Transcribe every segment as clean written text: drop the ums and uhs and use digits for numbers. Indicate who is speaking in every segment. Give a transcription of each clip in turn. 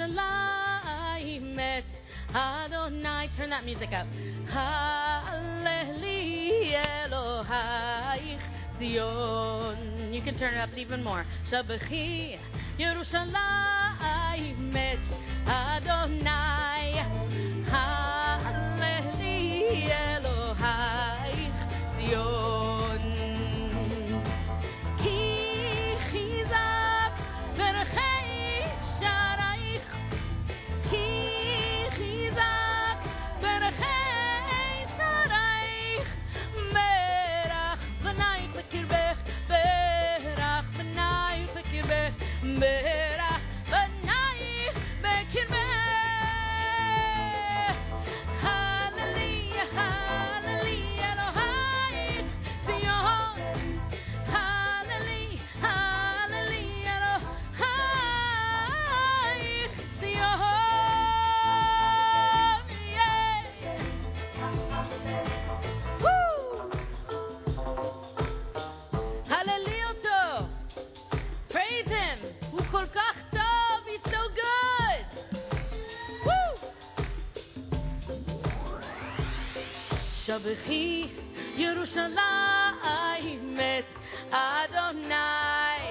Speaker 1: Yerushalayim et Adonai. Turn that music up. Hallelujah Elohai Zion. You can turn it up even more. Shabechi Yerushalayim et Adonai. Hallelujah Elohai Zion. Ki chizak berchei sharaich. Ki chizak berchei sharaich. Berach b'nai b'kirbech. Berach b'nai b'kirbech. Berach b'nai b'kirbech. Hallelujah, hallelujah, Elohai Zion. Hallelujah, hallelujah, Elohai Zion. Yeah. Woo. Hallelujah. Praise him. Hu kol kach tov. He's so good. Woo. Shabechi Yerushalayim et Adonai.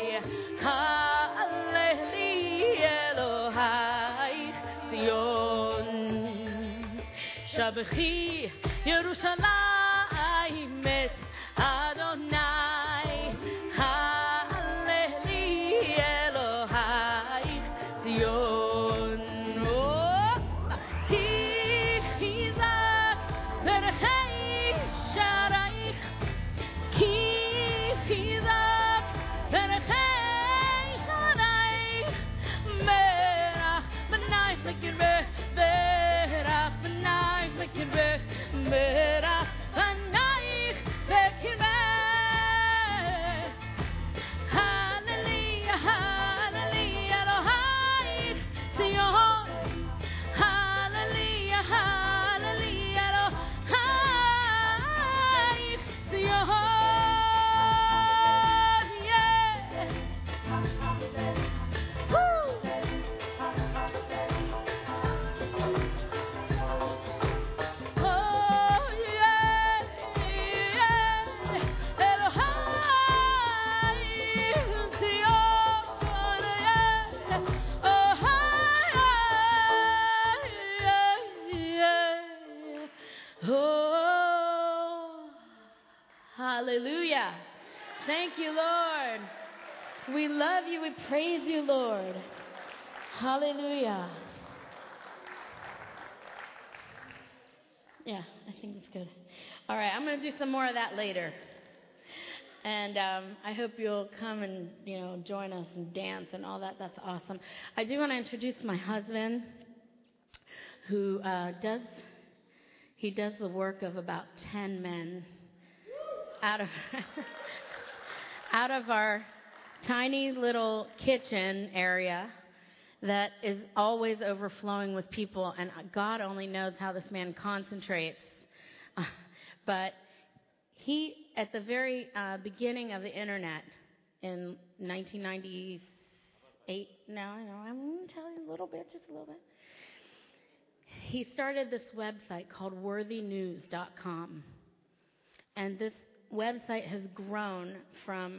Speaker 1: Hallelujah Elohai Zion. Shabechi Yerushalayim et Adonai. Hallelujah Elohai Zion. Oh, Ki chizak berchei sharaich. Ki chizak berchei sharaich. Berach b'nai b'kirbech. Berach b'nai b'kirbech. Berach b'nai b'kirbech. Hallelujah, hallelujah, Elohai Zion. Hallelujah, hallelujah, Elohai Zion. Yeah. Woo. Oh, yeah, yeah. Elohai Zion. Yeah. Oh, yeah. Oh, hallelujah. Thank you, Lord. We love you. We praise you, Lord. Hallelujah. Yeah, I think that's good. All right, I'm going to do some more of that later. And I hope you'll come and, join us and dance and all that. That's awesome. I do want to introduce my husband, who does the work of about 10 men out of out of our tiny little kitchen area that is always overflowing with people, and God only knows how this man concentrates. But he, at the very beginning of the internet in 1998, I'm going to tell you just a little bit. He started this website called worthynews.com. And this website has grown from,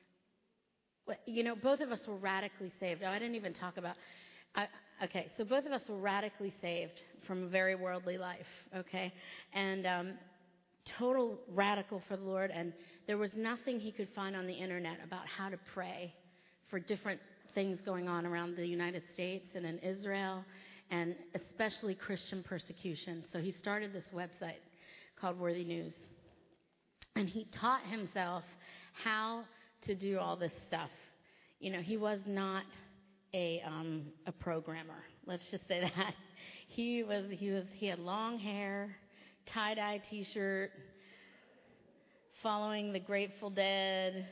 Speaker 1: both of us were radically saved. Oh, I didn't even talk about, so both of us were radically saved from a very worldly life, okay? And total radical for the Lord. And there was nothing he could find on the internet about how to pray for different things going on around the United States and in Israel, and especially Christian persecution. So he started this website called Worthy News. And he taught himself how to do all this stuff. He was not a programmer. Let's just say that. He had long hair, tie-dye t-shirt, following the Grateful Dead.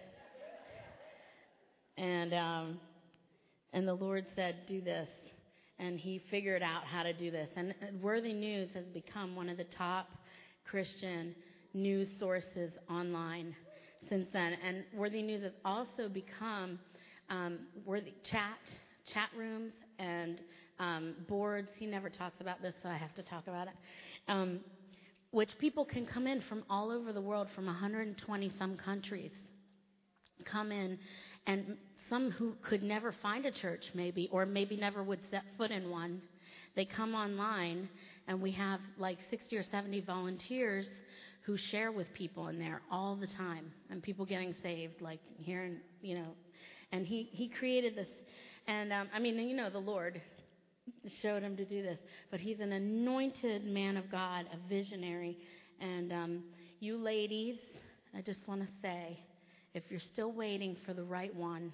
Speaker 1: And the Lord said, do this. And he figured out how to do this. And Worthy News has become one of the top Christian news sources online since then. And Worthy News has also become worthy chat rooms and boards. He never talks about this, so I have to talk about it. Which people can come in from all over the world, from 120 some countries, come in, and some who could never find a church maybe, or maybe never would set foot in one, they come online, and we have like 60 or 70 volunteers who share with people in there all the time, and people getting saved, like hearing, and he created this, and the Lord showed him to do this, but he's an anointed man of God, a visionary, and you ladies, I just want to say, if you're still waiting for the right one,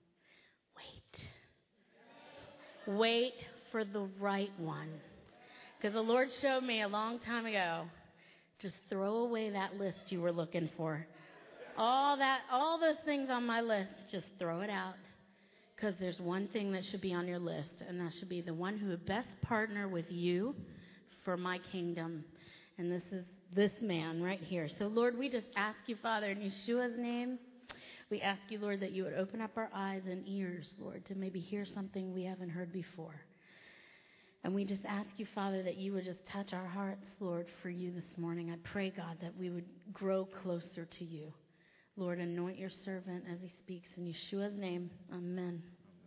Speaker 1: wait for the right one, because the Lord showed me a long time ago, just throw away that list you were looking for, all those things on my list, just throw it out. Because there's one thing that should be on your list, and that should be the one who would best partner with you for my kingdom. And this is this man right here. So, Lord, we just ask you, Father, in Yeshua's name, we ask you, Lord, that you would open up our eyes and ears, Lord, to maybe hear something we haven't heard before. And we just ask you, Father, that you would just touch our hearts, Lord, for you this morning. I pray, God, that we would grow closer to you. Lord, anoint your servant as he speaks. In Yeshua's name, amen.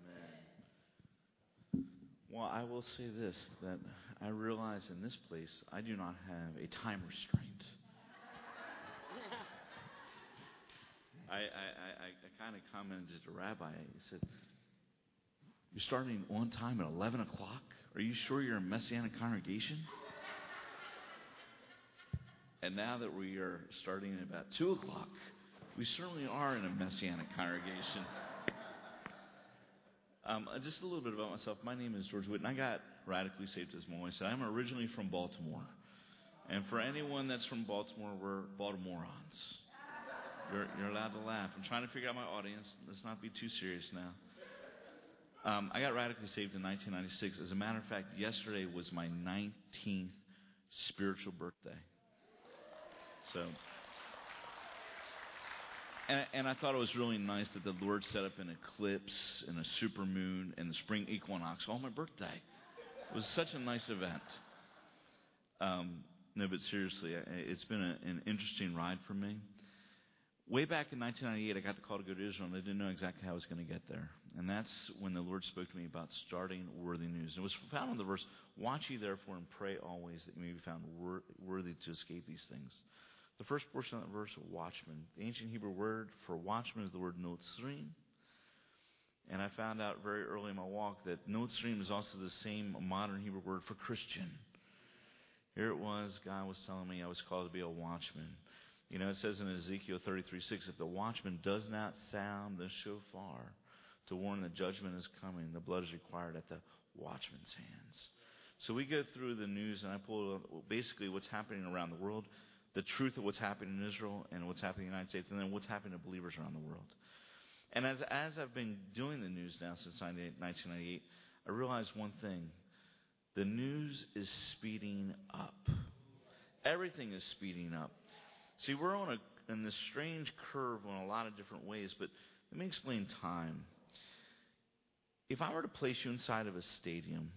Speaker 2: Amen. Well, I will say this, that I realize in this place, I do not have a time restraint. I kind of commented to Rabbi. He said, you're starting on time at 11 o'clock? Are you sure you're a Messianic congregation? And now that we are starting at about 2 o'clock, we certainly are in a Messianic congregation. Just a little bit about myself. My name is George Whitten. I got radically saved, as Molly said. I'm originally from Baltimore. And for anyone that's from Baltimore, we're Baltimoreans. You're allowed to laugh. I'm trying to figure out my audience. Let's not be too serious now. I got radically saved in 1996. As a matter of fact, yesterday was my 19th spiritual birthday. So... And I thought it was really nice that the Lord set up an eclipse and a supermoon and the spring equinox on my birthday. It was such a nice event. No, but seriously, it's been an interesting ride for me. Way back in 1998, I got the call to go to Israel, and I didn't know exactly how I was going to get there. And that's when the Lord spoke to me about starting Worthy News. And it was found in the verse, watch ye therefore and pray always that you may be found worthy to escape these things. The first portion of that verse, watchman. The ancient Hebrew word for watchman is the word notzrim. And I found out very early in my walk that notzrim is also the same modern Hebrew word for Christian. Here it was, God was telling me I was called to be a watchman. You know, it says in Ezekiel 33:6, if the watchman does not sound the shofar to warn the judgment is coming, the blood is required at the watchman's hands. So we go through the news, and I pull basically what's happening around the world, the truth of what's happening in Israel and what's happening in the United States, and then what's happening to believers around the world. And as I've been doing the news now since 1998, I realized one thing. The news is speeding up. Everything is speeding up. See, we're in this strange curve in a lot of different ways, but let me explain time. If I were to place you inside of a stadium,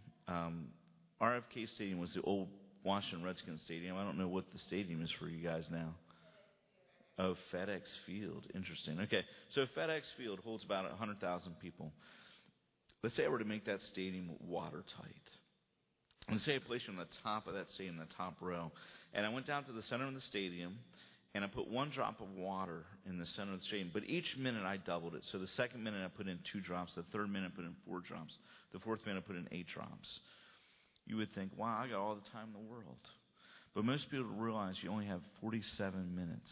Speaker 2: RFK Stadium was the old Washington Redskins Stadium. I don't know what the stadium is for you guys now. Oh, FedEx Field. Interesting. Okay, so FedEx Field holds about 100,000 people. Let's say I were to make that stadium watertight. Let's say I placed you on the top of that stadium, the top row, and I went down to the center of the stadium, and I put one drop of water in the center of the stadium. But each minute I doubled it. So the second minute I put in 2 drops. The third minute I put in 4 drops. The fourth minute I put in 8 drops. You would think, wow, I got all the time in the world. But most people realize you only have 47 minutes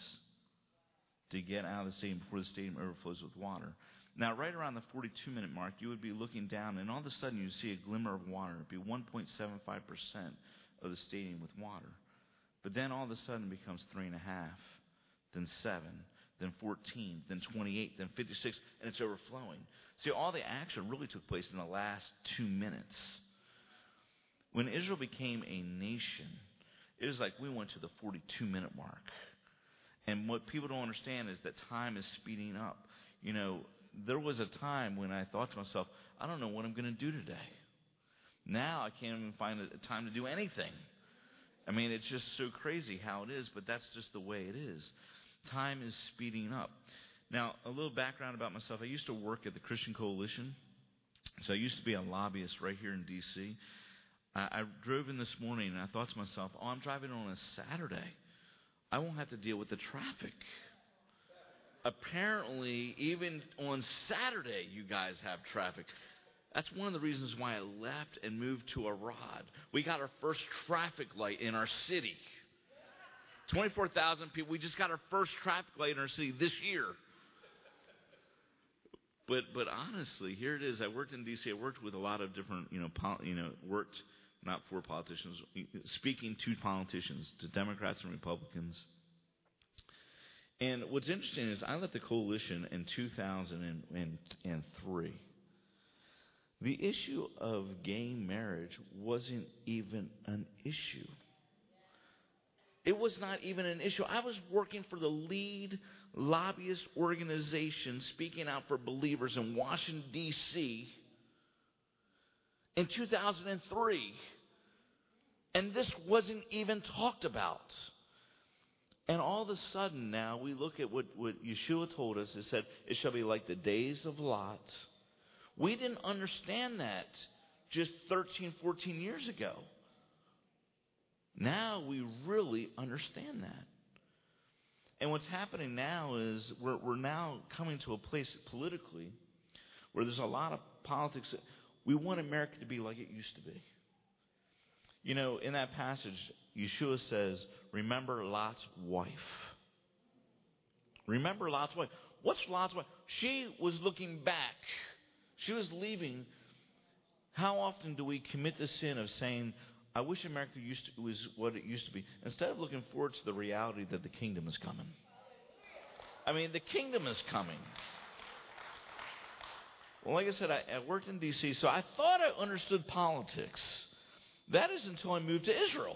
Speaker 2: to get out of the stadium before the stadium overflows with water. Now, right around the 42-minute mark, you would be looking down, and all of a sudden you see a glimmer of water. It would be 1.75% of the stadium with water. But then all of a sudden it becomes 3.5, then 7, then 14, then 28, then 56, and it's overflowing. See, all the action really took place in the last 2 minutes. When Israel became a nation, it was like we went to the 42-minute mark. And what people don't understand is that time is speeding up. You know, there was a time when I thought to myself, I don't know what I'm going to do today. Now I can't even find a time to do anything. I mean, it's just so crazy how it is, but that's just the way it is. Time is speeding up. Now, a little background about myself. I used to work at the Christian Coalition. So I used to be a lobbyist right here in D.C. I drove in this morning and I thought to myself, I'm driving on a Saturday. I won't have to deal with the traffic. Apparently, even on Saturday, you guys have traffic. That's one of the reasons why I left and moved to Arad. We got our first traffic light in our city. 24,000 people. We just got our first traffic light in our city this year. But honestly, here it is. I worked in D.C. I worked with a lot of different, worked not for politicians, speaking to politicians, to Democrats and Republicans. And what's interesting is I left the coalition in 2003. The issue of gay marriage wasn't even an issue. It was not even an issue. I was working for the lead lobbyist organization speaking out for believers in Washington, D.C. in 2003. And this wasn't even talked about. And all of a sudden now we look at what Yeshua told us. It said, it shall be like the days of Lot. We didn't understand that just 13, 14 years ago. Now we really understand that. And what's happening now is we're now coming to a place politically where there's a lot of politics. We want America to be like it used to be. You know, in that passage, Yeshua says, remember Lot's wife. Remember Lot's wife. What's Lot's wife? She was looking back. She was leaving. How often do we commit the sin of saying, I wish America was what it used to be, instead of looking forward to the reality that the kingdom is coming? I mean, the kingdom is coming. Well, like I said, I worked in D.C., so I thought I understood politics. That is until I moved to Israel.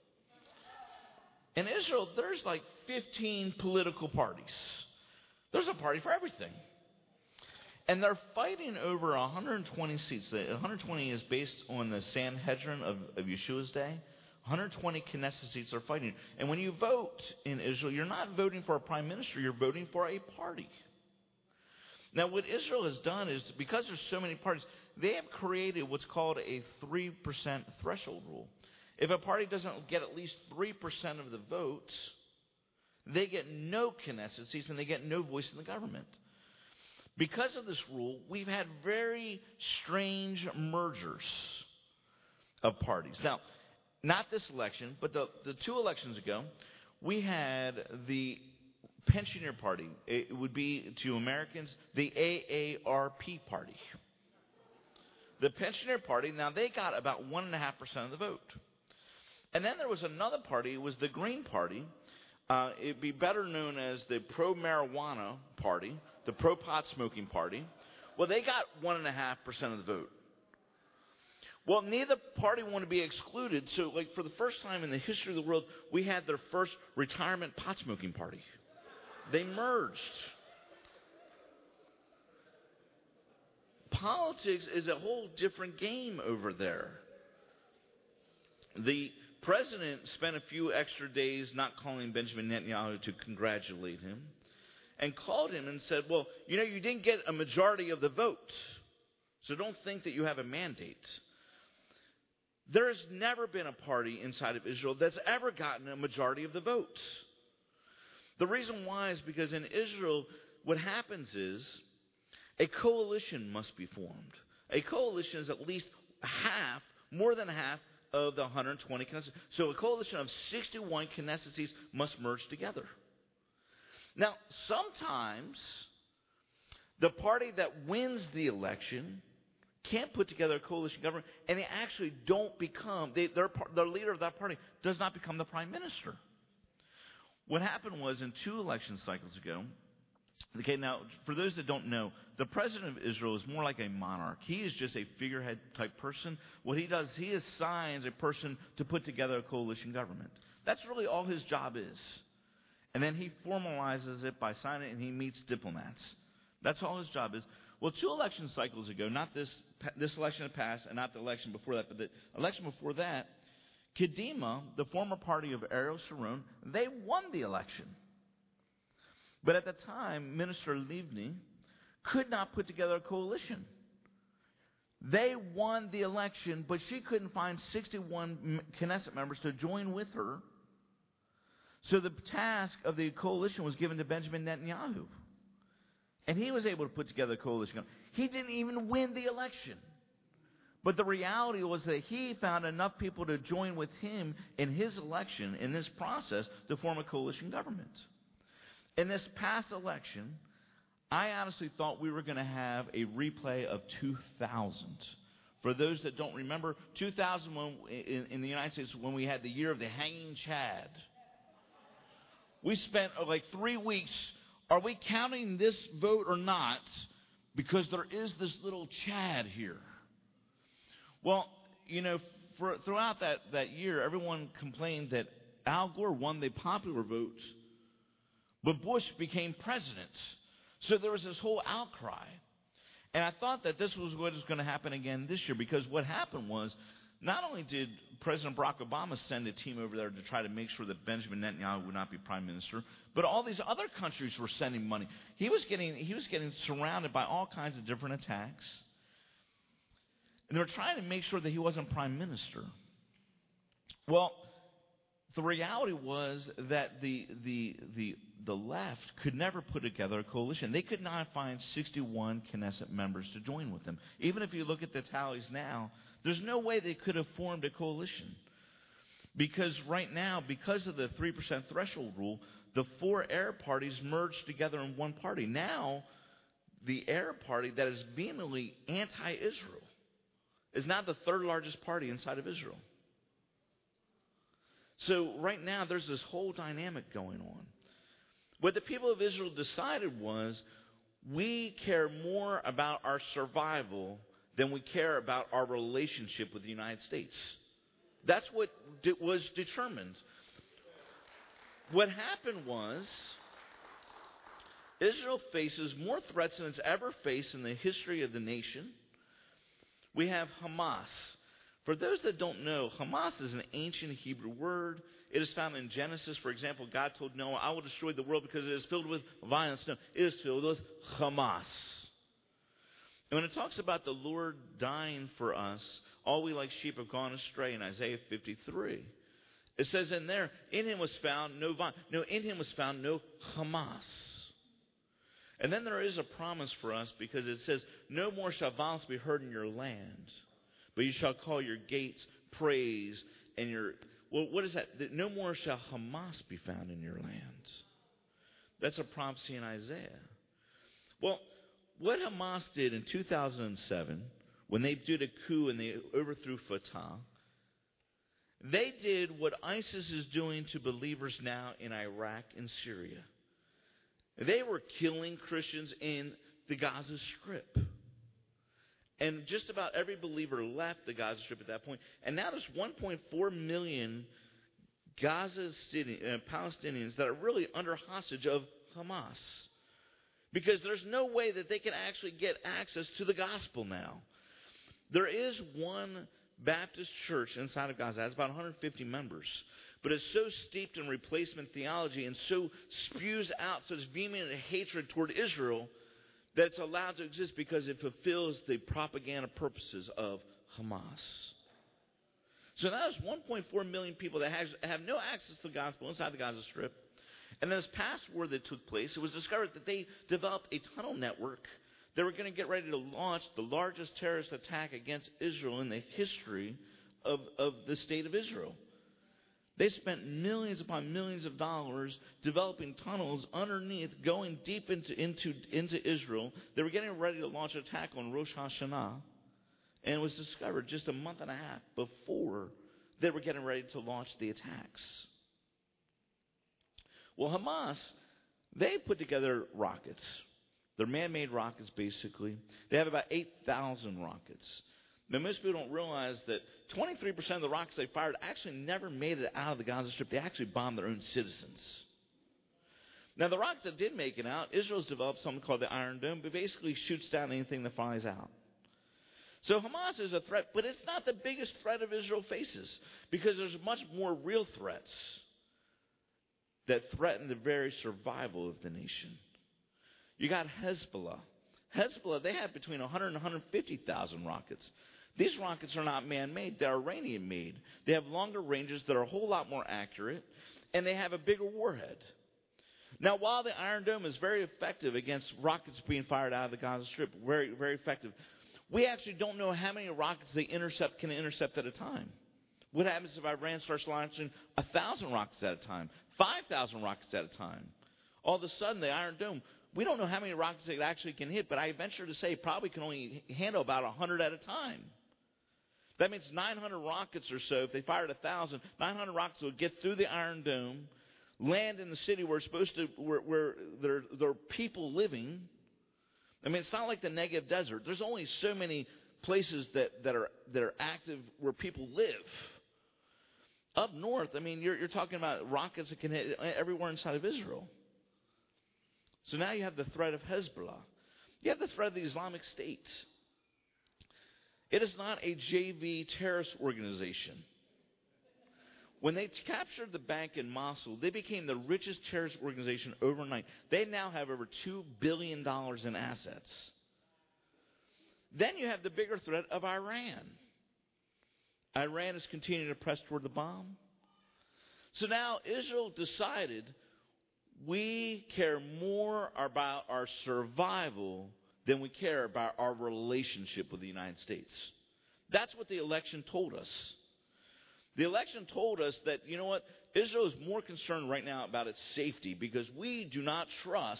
Speaker 2: In Israel, there's like 15 political parties. There's a party for everything. And they're fighting over 120 seats. The 120 is based on the Sanhedrin of Yeshua's day. 120 Knesset seats are fighting. And when you vote in Israel, you're not voting for a prime minister. You're voting for a party. Now, what Israel has done is, because there's so many parties, they have created what's called a 3% threshold rule. If a party doesn't get at least 3% of the votes, they get no Knesset seats and they get no voice in the government. Because of this rule, we've had very strange mergers of parties. Now, not this election, but the 2 elections ago, we had the Pensioner Party. It would be, to Americans, the AARP Party. The Pensioner Party, now they got about 1.5% of the vote. And then there was another party, it was the Green Party. It'd be better known as the Pro-Marijuana Party, the Pro-Pot Smoking Party. Well, they got 1.5% of the vote. Well, neither party wanted to be excluded, so like for the first time in the history of the world, we had their first retirement pot smoking party. They merged. Politics is a whole different game over there. The president spent a few extra days not calling Benjamin Netanyahu to congratulate him, and called him and said, well, you know, you didn't get a majority of the vote, so don't think that you have a mandate. There has never been a party inside of Israel that's ever gotten a majority of the votes. The reason why is because in Israel, what happens is a coalition must be formed. A coalition is at least half, more than half, of the 120 Knesset. So a coalition of 61 Knesset seats must merge together. Now, sometimes the party that wins the election can't put together a coalition government, and they actually don't become, their leader of that party does not become the prime minister. What happened was in 2 election cycles ago, okay, now, for those that don't know, the president of Israel is more like a monarch. He is just a figurehead type person. What he does, he assigns a person to put together a coalition government. That's really all his job is. And then he formalizes it by signing it, and he meets diplomats. That's all his job is. Well, 2 election cycles ago, not this election that passed and not the election before that, but the election before that, Kadima, the former party of Ariel Sharon, they won the election. But at the time, Minister Livni could not put together a coalition. They won the election, but she couldn't find 61 Knesset members to join with her. So the task of the coalition was given to Benjamin Netanyahu. And he was able to put together a coalition. He didn't even win the election. But the reality was that he found enough people to join with him in his election, in this process, to form a coalition government. In this past election, I honestly thought we were going to have a replay of 2000. For those that don't remember, 2000 in the United States, when we had the year of the hanging Chad. We spent like 3 weeks, are we counting this vote or not? Because there is this little Chad here. Well, throughout that year, everyone complained that Al Gore won the popular vote, but Bush became president. So there was this whole outcry. And I thought that this was what was going to happen again this year, because what happened was, not only did President Barack Obama send a team over there to try to make sure that Benjamin Netanyahu would not be prime minister, but all these other countries were sending money. He was getting surrounded by all kinds of different attacks. And they were trying to make sure that he wasn't prime minister. Well, the reality was that the left could never put together a coalition. They could not find 61 Knesset members to join with them. Even if you look at the tallies now, there's no way they could have formed a coalition. Because right now, because of the 3% threshold rule, the 4 Arab parties merged together in one party. Now, the Arab party that is vehemently anti-Israel is now the 3rd largest party inside of Israel. So right now, there's this whole dynamic going on. What the people of Israel decided was, we care more about our survival than we care about our relationship with the United States. That's what was determined. What happened was, Israel faces more threats than it's ever faced in the history of the nation. We have Hamas. For those that don't know, Hamas is an ancient Hebrew word. It is found in Genesis. For example, God told Noah, I will destroy the world because it is filled with violence. No, it is filled with Hamas. And when it talks about the Lord dying for us, all we like sheep have gone astray in Isaiah 53. It says in there, in him was found no violence. No, in him was found no Hamas. And then there is a promise for us, because it says, no more shall violence be heard in your land, but you shall call your gates praise, and what is that? That no more shall Hamas be found in your land. That's a prophecy in Isaiah. Well, what Hamas did in 2007, when they did a coup and they overthrew Fatah, they did what ISIS is doing to believers now in Iraq and Syria. They were killing Christians in the Gaza Strip. And just about every believer left the Gaza Strip at that point. And now there's 1.4 million Palestinians that are really under hostage of Hamas. Because there's no way that they can actually get access to the gospel now. There is one Baptist church inside of Gaza. It has about 150 members. But it's so steeped in replacement theology and so spews out such vehement hatred toward Israel that it's allowed to exist because it fulfills the propaganda purposes of Hamas. So now there's 1.4 million people that have no access to the gospel inside the Gaza Strip. And this past war that took place, it was discovered that they developed a tunnel network. They were going to get ready to launch the largest terrorist attack against Israel in the history of the state of Israel. They spent millions upon millions of dollars developing tunnels underneath, going deep into Israel. They were getting ready to launch an attack on Rosh Hashanah. And it was discovered just a month and a half before they were getting ready to launch the attacks. Well, Hamas, they put together rockets. They're man-made rockets, basically. They have about 8,000 rockets. Now, most people don't realize that 23% of the rockets they fired actually never made it out of the Gaza Strip. They actually bombed their own citizens. Now, the rockets that did make it out, Israel's developed something called the Iron Dome, but basically shoots down anything that flies out. So Hamas is a threat, but it's not the biggest threat of Israel faces, because there's much more real threats that threaten the very survival of the nation. You got Hezbollah. Hezbollah, they have between 100 and 150,000 rockets. These rockets are not man-made. They're Iranian-made. They have longer ranges that are a whole lot more accurate, and they have a bigger warhead. Now, while the Iron Dome is very effective against rockets being fired out of the Gaza Strip, very, very effective, we actually don't know how many rockets they can intercept at a time. What happens if Iran starts launching 1,000 rockets at a time, 5,000 rockets at a time? All of a sudden, the Iron Dome, we don't know how many rockets it actually can hit, but I venture to say it probably can only handle about 100 at a time. That means 900 rockets or so. If they fired 1,000, 900 rockets would get through the Iron Dome, land in the city where there are people living. I mean, it's not like the Negev Desert. There's only so many places that are active where people live. Up north, I mean, you're talking about rockets that can hit everywhere inside of Israel. So now you have the threat of Hezbollah. You have the threat of the Islamic State. It is not a JV terrorist organization. When they captured the bank in Mosul, they became the richest terrorist organization overnight. They now have over $2 billion in assets. Then you have the bigger threat of Iran. Iran is continuing to press toward the bomb. So now Israel decided, we care more about our survival than we care about our relationship with the United States. That's what the election told us. The election told us that, you know what, Israel is more concerned right now about its safety because we do not trust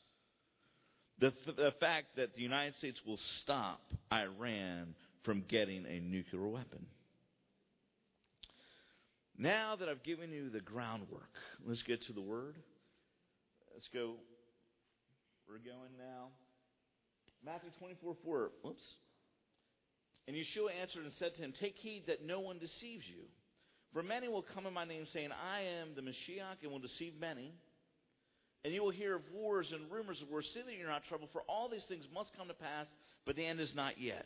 Speaker 2: the fact that the United States will stop Iran from getting a nuclear weapon. Now that I've given you the groundwork, let's get to the Word. Let's go. We're going now. Matthew 24:4. Whoops. And Yeshua answered and said to him, take heed that no one deceives you. For many will come in my name saying, I am the Mashiach, and will deceive many. And you will hear of wars and rumors of wars. See that you're not troubled, for all these things must come to pass, but the end is not yet.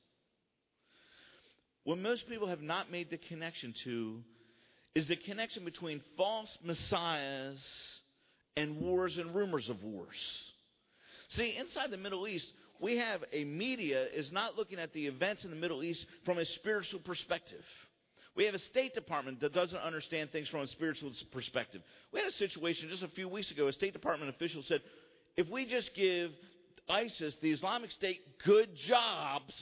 Speaker 2: What most people have not made the connection to is the connection between false messiahs and wars and rumors of wars. See, inside the Middle East, we have a media is not looking at the events in the Middle East from a spiritual perspective. We have a State Department that doesn't understand things from a spiritual perspective. We had a situation just a few weeks ago. A State Department official said, if we just give ISIS, the Islamic State, good jobs,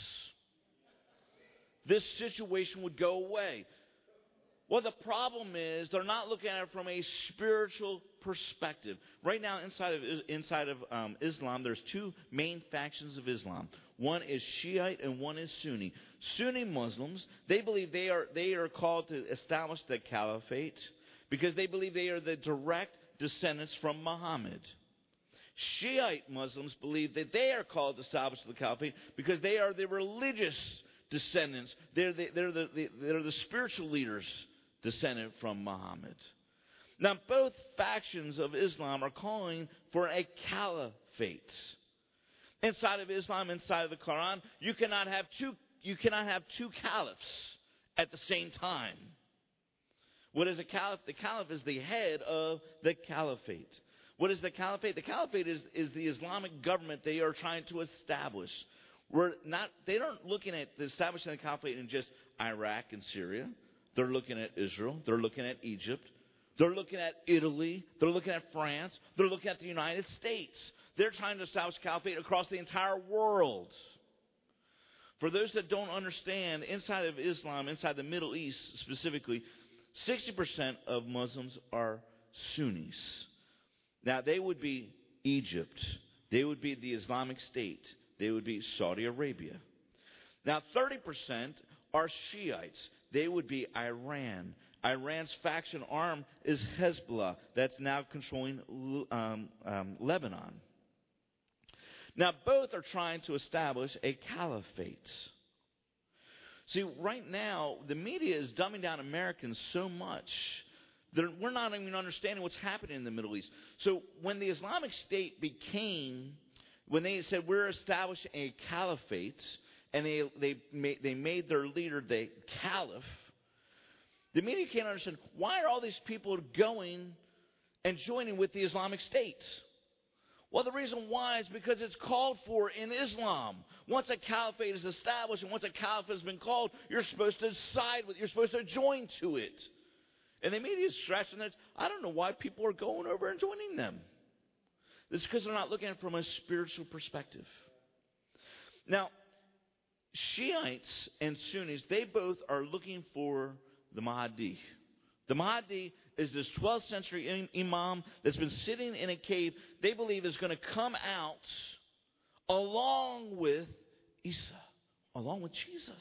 Speaker 2: this situation would go away. Well, the problem is they're not looking at it from a spiritual perspective. Right now, inside of Islam, there's two main factions of Islam. One is Shiite and one is Sunni. Sunni Muslims, they believe they are called to establish the caliphate because they believe they are the direct descendants from Muhammad. Shiite Muslims believe that they are called to establish the caliphate because they are the religious descendants. They're the spiritual leaders descended from Muhammad. Now, both factions of Islam are calling for a caliphate. Inside of Islam, inside of the Quran, you cannot have two caliphs at the same time. What is a caliph? The caliph is the head of the caliphate. What is the caliphate? The caliphate is the Islamic government they are trying to establish. They aren't looking at establishing the caliphate in just Iraq and Syria. They're looking at Israel. They're looking at Egypt. They're looking at Italy. They're looking at France. They're looking at the United States. They're trying to establish caliphate across the entire world. For those that don't understand, inside of Islam, inside the Middle East specifically, 60% of Muslims are Sunnis. Now, they would be Egypt. They would be the Islamic State. They would be Saudi Arabia. Now, 30% are Shiites. They would be Iran. Iran's faction arm is Hezbollah. That's now controlling Lebanon. Now, both are trying to establish a caliphate. See, right now, the media is dumbing down Americans so much We're not even understanding what's happening in the Middle East. So when the Islamic State when they said we're establishing a caliphate, and they made their leader the caliph, the media can't understand, why are all these people going and joining with the Islamic State? Well, the reason why is because it's called for in Islam. Once a caliphate is established and once a caliphate has been called, you're supposed to you're supposed to join to it. And the media is scratching their heads. I don't know why people are going over and joining them. It's because they're not looking at it from a spiritual perspective. Now, Shiites and Sunnis, they both are looking for the Mahdi. The Mahdi is this 12th century imam that's been sitting in a cave they believe is going to come out along with Isa, along with Jesus.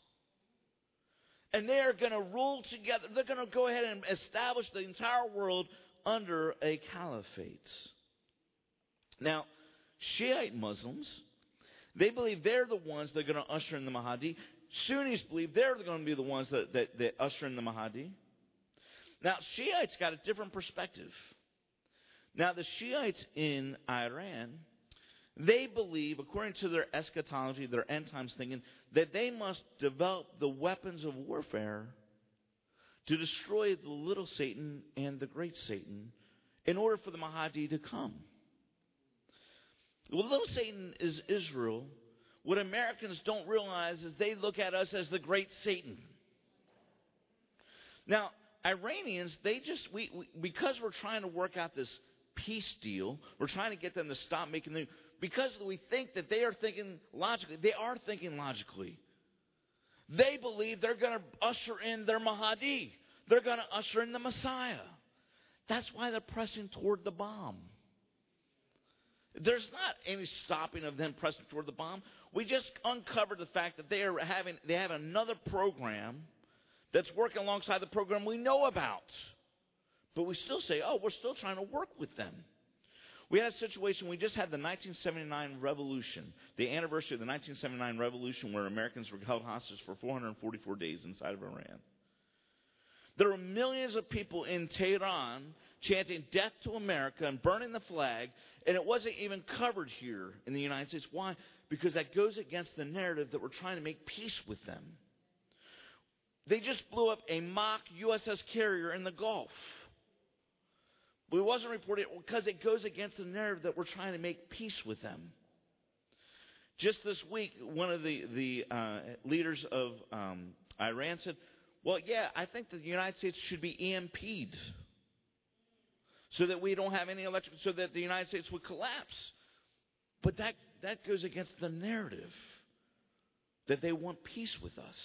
Speaker 2: And they're going to rule together. They're going to go ahead and establish the entire world under a caliphate. Now, Shiite Muslims, they believe they're the ones that are going to usher in the Mahdi. Sunnis believe they're going to be the ones that usher in the Mahdi. Now, Shiites got a different perspective. Now, the Shiites in Iran, they believe, according to their eschatology, their end times thinking, that they must develop the weapons of warfare to destroy the little Satan and the great Satan in order for the Mahdi to come. Well, little Satan is Israel. What Americans don't realize is they look at us as the great Satan. Now, Iranians, because we're trying to work out this peace deal, we're trying to get them to stop making because we think that they are thinking logically. They are thinking logically. They believe they're going to usher in their Mahdi. They're going to usher in the Messiah. That's why they're pressing toward the bomb. There's not any stopping of them pressing toward the bomb. We just uncovered the fact that they have another program that's working alongside the program we know about. But we still say, we're still trying to work with them. We had a situation, we just had the 1979 revolution, the anniversary of the 1979 revolution where Americans were held hostage for 444 days inside of Iran. There were millions of people in Tehran chanting death to America and burning the flag, and it wasn't even covered here in the United States. Why? Because that goes against the narrative that we're trying to make peace with them. They just blew up a mock USS carrier in the Gulf. But it wasn't reported because it goes against the narrative that we're trying to make peace with them. Just this week, one of the leaders of Iran said, well, yeah, I think that the United States should be EMP'd so that we don't have any electric, so that the United States would collapse. But that goes against the narrative that they want peace with us.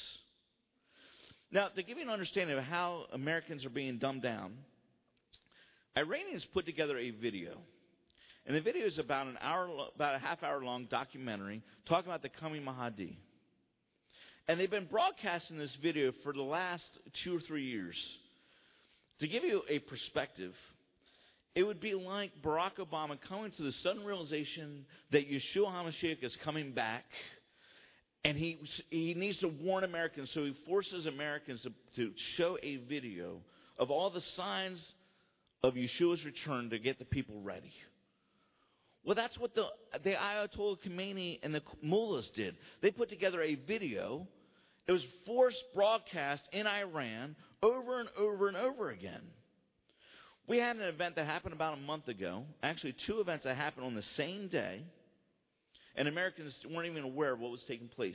Speaker 2: Now, to give you an understanding of how Americans are being dumbed down, Iranians put together a video. And the video is about a half-hour long documentary talking about the coming Mahdi. And they've been broadcasting this video for the last 2 or 3 years. To give you a perspective, it would be like Barack Obama coming to the sudden realization that Yeshua HaMashiach is coming back, and he needs to warn Americans, so he forces Americans to show a video of all the signs of Yeshua's return to get the people ready. Well, that's what the Ayatollah Khomeini and the mullahs did. They put together a video. It was forced broadcast in Iran over and over and over again. We had an event that happened about a month ago. Actually, 2 events that happened on the same day. And Americans weren't even aware of what was taking place.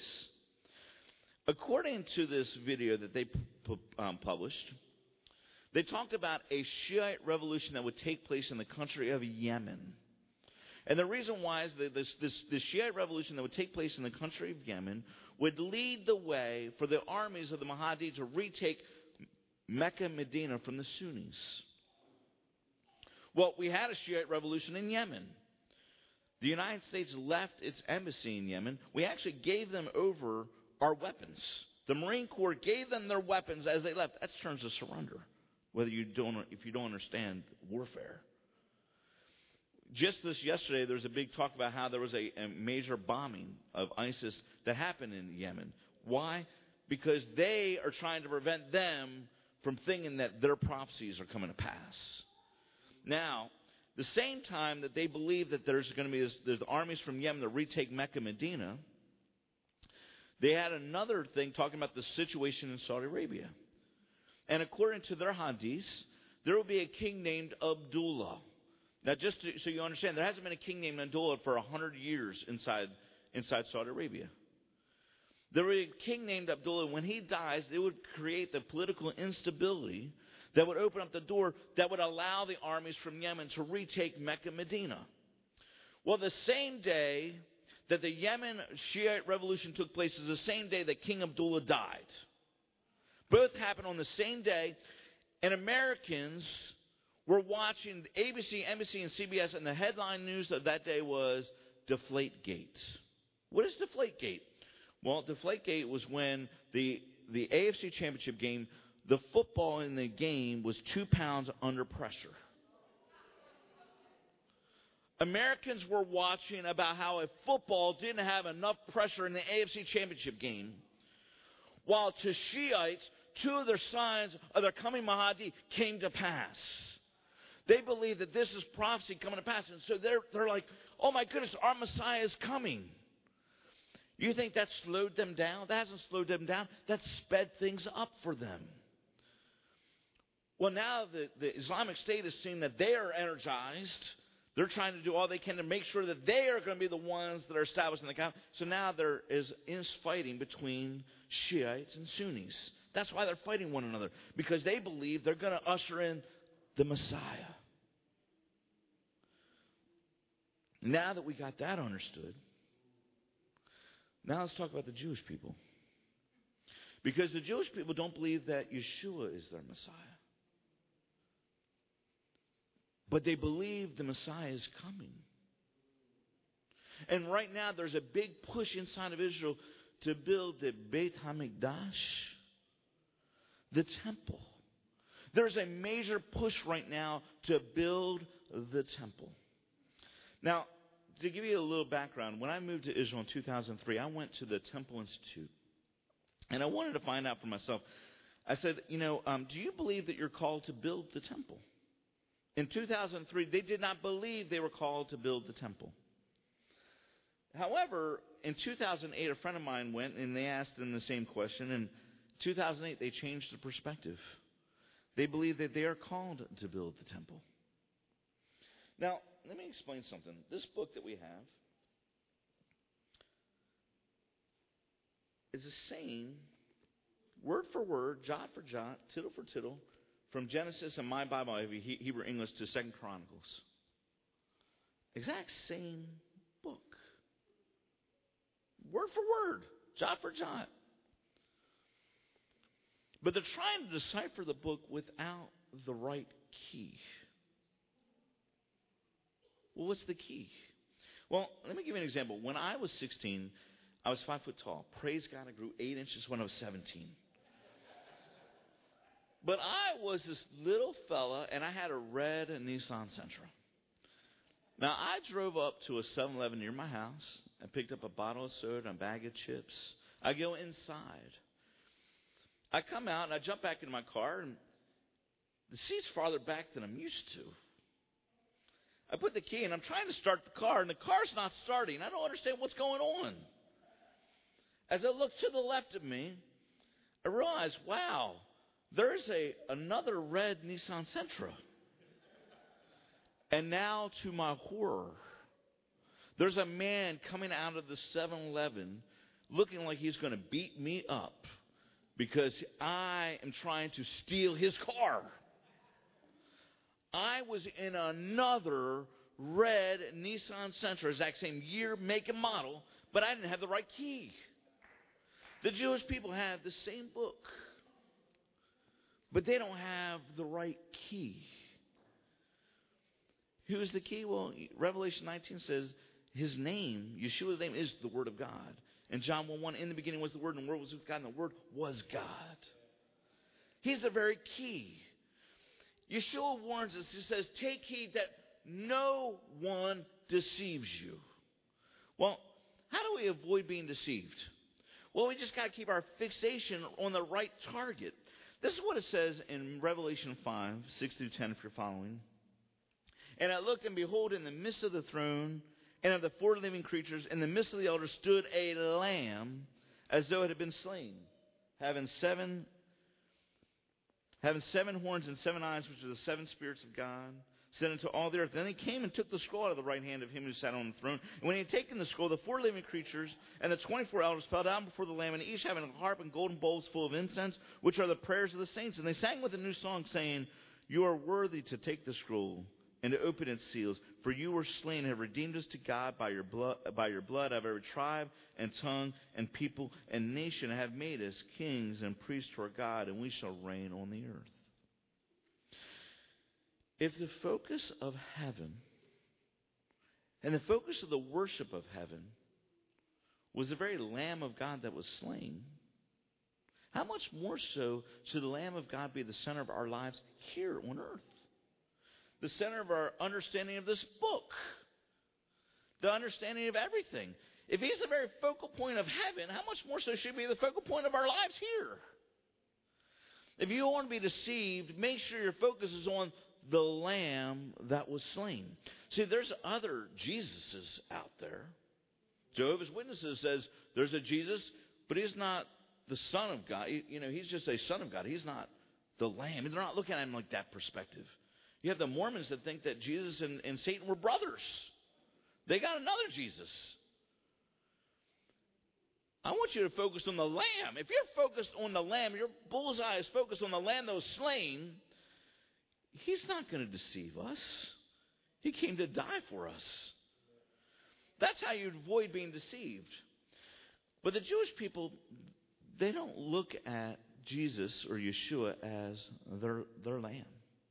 Speaker 2: According to this video that they published, they talked about a Shiite revolution that would take place in the country of Yemen. And the reason why is that this Shiite revolution that would take place in the country of Yemen would lead the way for the armies of the Mahdi to retake Mecca and Medina from the Sunnis. Well, we had a Shiite revolution in Yemen. The United States left its embassy in Yemen. We actually gave them over our weapons. The Marine Corps gave them their weapons as they left. That's terms of surrender, if you don't understand warfare. Just this yesterday, there was a big talk about how there was a major bombing of ISIS that happened in Yemen. Why? Because they are trying to prevent them from thinking that their prophecies are coming to pass. Now, the same time that they believe that there's going to be there's armies from Yemen to retake Mecca, Medina, they had another thing talking about the situation in Saudi Arabia. And according to their hadiths, there will be a king named Abdullah. Now, just so you understand, there hasn't been a king named Abdullah for 100 years inside Saudi Arabia. There will be a king named Abdullah. When he dies, it would create the political instability that would open up the door that would allow the armies from Yemen to retake Mecca, Medina. Well, the same day that the Yemen Shiite revolution took place is the same day that King Abdullah died. Both happened on the same day, and Americans were watching ABC, NBC, and CBS, and the headline news of that day was Deflategate. What is Deflategate? Well, Deflategate was when the AFC Championship game, the football in the game was 2 pounds under pressure. Americans were watching about how a football didn't have enough pressure in the AFC Championship game, while to Shiites, 2 of their signs of their coming Mahdi came to pass. They believe that this is prophecy coming to pass. And so they're like, oh my goodness, our Messiah is coming. You think that slowed them down? That hasn't slowed them down. That sped things up for them. Well, now the Islamic State has seen that they are energized. They're trying to do all they can to make sure that they are going to be the ones that are establishing the count. So now there is fighting between Shiites and Sunnis. That's why they're fighting one another. Because they believe they're going to usher in the Messiah. Now that we got that understood, now let's talk about the Jewish people. Because the Jewish people don't believe that Yeshua is their Messiah. But they believe the Messiah is coming. And right now there's a big push inside of Israel to build the Beit HaMikdash, the temple. There's a major push right now to build the temple. Now, to give you a little background, when I moved to Israel in 2003, I went to the Temple Institute. And I wanted to find out for myself. I said, do you believe that you're called to build the temple? In 2003, they did not believe they were called to build the temple. However, in 2008, a friend of mine went and they asked them the same question. In 2008, they changed the perspective. They believe that they are called to build the temple. Now, let me explain something. This book that we have is a saying, word for word, jot for jot, tittle for tittle, from Genesis and my Bible, Hebrew English, to 2 Chronicles. Exact same book. Word for word, jot for jot. But they're trying to decipher the book without the right key. Well, what's the key? Well, let me give you an example. When I was 16, I was 5 foot tall. Praise God, I grew 8 inches when I was 17. But I was this little fella, and I had a red Nissan Sentra. Now, I drove up to a 7-Eleven near my house. I picked up a bottle of soda and a bag of chips. I go inside. I come out, and I jump back into my car, and the seat's farther back than I'm used to. I put the key in. I'm trying to start the car, and the car's not starting. I don't understand what's going on. As I look to the left of me, I realize, wow, there's another red Nissan Sentra. And now, to my horror, there's a man coming out of the 7-Eleven looking like he's going to beat me up because I am trying to steal his car. I was in another red Nissan Sentra, exact same year, make, and model, but I didn't have the right key. The Jewish people have the same book, but they don't have the right key. Who's the key? Well, Revelation 19 says his name, Yeshua's name, is the Word of God. And John 1:1, in the beginning was the Word, and the Word was with God, and the Word was God. He's the very key. Yeshua warns us, he says, take heed that no one deceives you. Well, how do we avoid being deceived? Well, we just got to keep our fixation on the right target. This is what it says in Revelation 5, 6 through 10, if you're following. And I looked, and behold, in the midst of the throne and of the 4 living creatures, in the midst of the elders, stood a lamb as though it had been slain, having seven horns and 7 eyes, which are the 7 spirits of God, sent into all the earth. Then he came and took the scroll out of the right hand of him who sat on the throne. And when he had taken the scroll, the 4 living creatures and the 24 elders fell down before the Lamb, and each having a harp and golden bowls full of incense, which are the prayers of the saints. And they sang with a new song, saying, You are worthy to take the scroll and to open its seals, for you were slain and have redeemed us to God by your blood out of every tribe and tongue and people and nation, and have made us kings and priests to our God, and we shall reign on the earth. If the focus of heaven and the focus of the worship of heaven was the very Lamb of God that was slain, how much more so should the Lamb of God be the center of our lives here on earth? The center of our understanding of this book. The understanding of everything. If he's the very focal point of heaven, how much more so should he be the focal point of our lives here? If you want to be deceived, make sure your focus is on the Lamb that was slain. See, there's other Jesuses out there. Jehovah's Witnesses says there's a Jesus, but he's not the Son of God. He's just a Son of God. He's not the Lamb. They're not looking at him like that perspective. You have the Mormons that think that Jesus and Satan were brothers. They got another Jesus. I want you to focus on the Lamb. If you're focused on the Lamb, your bullseye is focused on the Lamb that was slain, he's not going to deceive us. He came to die for us. That's how you avoid being deceived. But the Jewish people, they don't look at Jesus or Yeshua as their Lamb.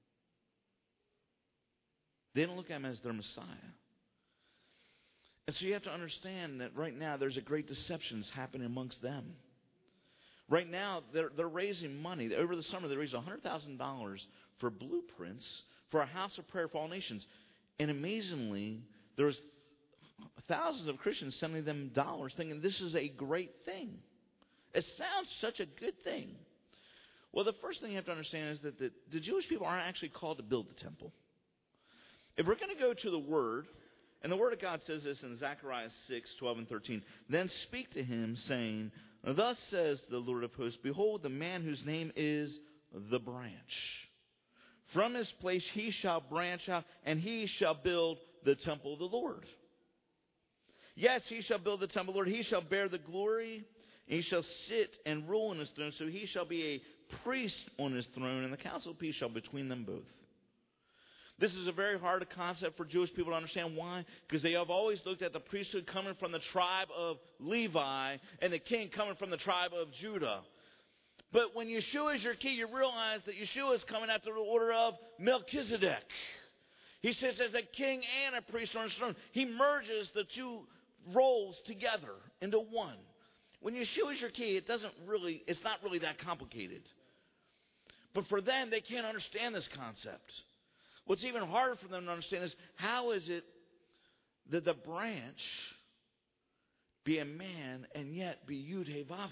Speaker 2: They don't look at him as their Messiah. And so you have to understand that right now there's a great deception happening amongst them. Right now they're raising money. Over the summer they raised $100,000 for blueprints for a house of prayer for all nations. And amazingly, there was thousands of Christians sending them dollars thinking this is a great thing. It sounds such a good thing. Well, the first thing you have to understand is that the Jewish people aren't actually called to build the temple. If we're going to go to the Word, and the Word of God says this in Zechariah 6, 12 and 13, then speak to him, saying, Thus says the Lord of hosts, Behold, the man whose name is the branch. From his place he shall branch out, and he shall build the temple of the Lord. Yes, he shall build the temple of the Lord. He shall bear the glory, and he shall sit and rule on his throne. So he shall be a priest on his throne, and the council of peace shall be between them both. This is a very hard concept for Jewish people to understand. Why? Because they have always looked at the priesthood coming from the tribe of Levi and the king coming from the tribe of Judah. But when Yeshua is your king, you realize that Yeshua is coming after the order of Melchizedek. He sits as a king and a priest on his throne. He merges the two roles together into one. When Yeshua is your king, it's not really that complicated. But for them, they can't understand this concept. What's even harder for them to understand is how is it that the branch be a man and yet be Yud-Heh-Vav-Heh?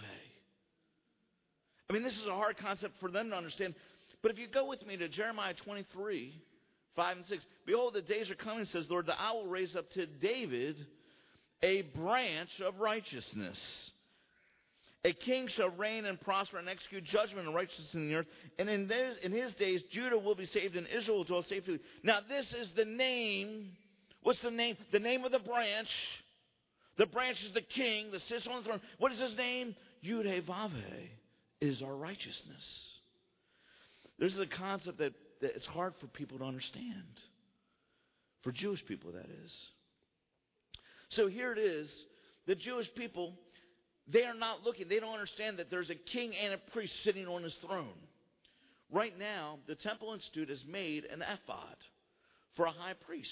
Speaker 2: I mean, this is a hard concept for them to understand. But if you go with me to Jeremiah 23, 5 and 6. Behold, the days are coming, says the Lord, that I will raise up to David a branch of righteousness. A king shall reign and prosper and execute judgment and righteousness in the earth. And in his days, Judah will be saved and Israel will dwell safely. Now, this is the name. What's the name? The name of the branch. The branch is the king that sits on the throne. What is his name? Yud-Heh-Vav-Heh is our righteousness. This is a concept that it's hard for people to understand. For Jewish people, that is. So here it is. The Jewish people, they are not looking. They don't understand that there's a king and a priest sitting on his throne. Right now, the Temple Institute has made an ephod for a high priest.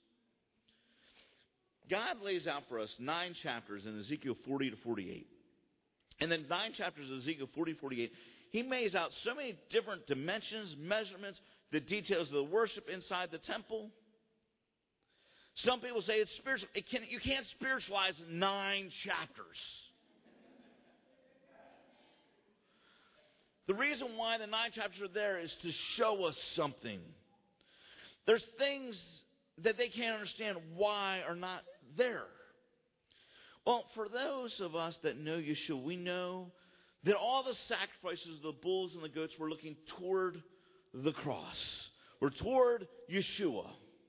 Speaker 2: God lays out for us 9 chapters in Ezekiel 40 to 48. And then 9 chapters of Ezekiel 40 to 48, he lays out so many different dimensions, measurements, the details of the worship inside the temple. Some people say it's spiritual. You can't spiritualize 9 chapters. The reason why the 9 chapters are there is to show us something. There's things that they can't understand why are not there. Well, for those of us that know Yeshua, we know that all the sacrifices, the bulls and the goats, were looking toward the cross. We're toward Yeshua.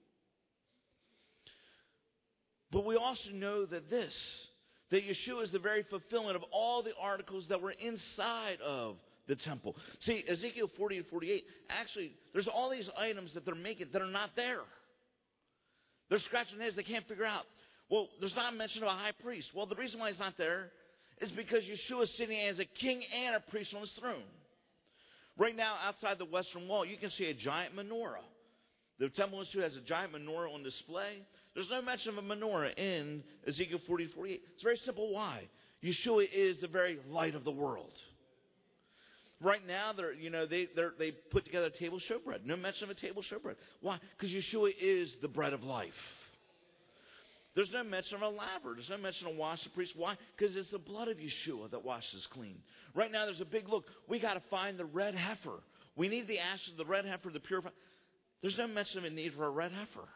Speaker 2: But we also know that Yeshua is the very fulfillment of all the articles that were inside of the temple. See, Ezekiel 40 and 48, actually, there's all these items that they're making that are not there. They're scratching their heads. They can't figure out. Well, there's not a mention of a high priest. Well, the reason why he's not there is because Yeshua is sitting as a king and a priest on his throne. Right now, outside the western wall, you can see a giant menorah. The Temple Institute has a giant menorah on display. There's no mention of a menorah in Ezekiel 40 and 48. It's very simple why. Yeshua is the very light of the world. Right now, they put together a table showbread. No mention of a table showbread. Why? Because Yeshua is the bread of life. There's no mention of a laver. There's no mention of wash the priest. Why? Because it's the blood of Yeshua that washes clean. Right now, there's a big look. We got to find the red heifer. We need the ashes of the red heifer to purify. There's no mention of a need for a red heifer.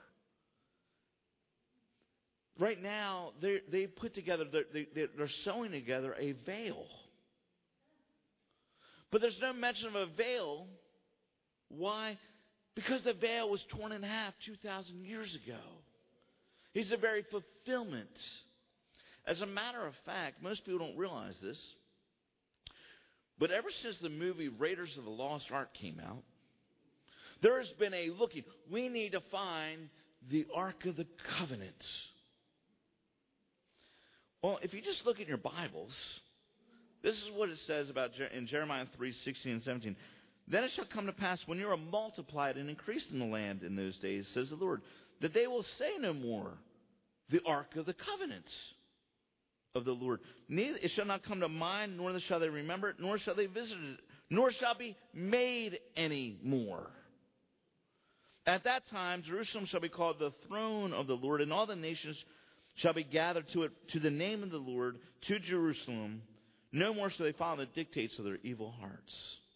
Speaker 2: Right now, they put together, they're sewing together a veil. But there's no mention of a veil. Why? Because the veil was torn in half 2,000 years ago. He's the very fulfillment. As a matter of fact, most people don't realize this, but ever since the movie Raiders of the Lost Ark came out, there has been a looking. We need to find the Ark of the Covenant. Well, if you just look at your Bibles, this is what it says about in Jeremiah 3:16 and 17. Then it shall come to pass when you are multiplied and increased in the land in those days, says the Lord, that they will say no more, the Ark of the Covenant of the Lord. Neither it shall not come to mind, nor shall they remember it, nor shall they visit it, nor shall be made any more. At that time, Jerusalem shall be called the throne of the Lord, and all the nations shall be gathered to it, to the name of the Lord, to Jerusalem. No more shall they follow the dictates of their evil hearts.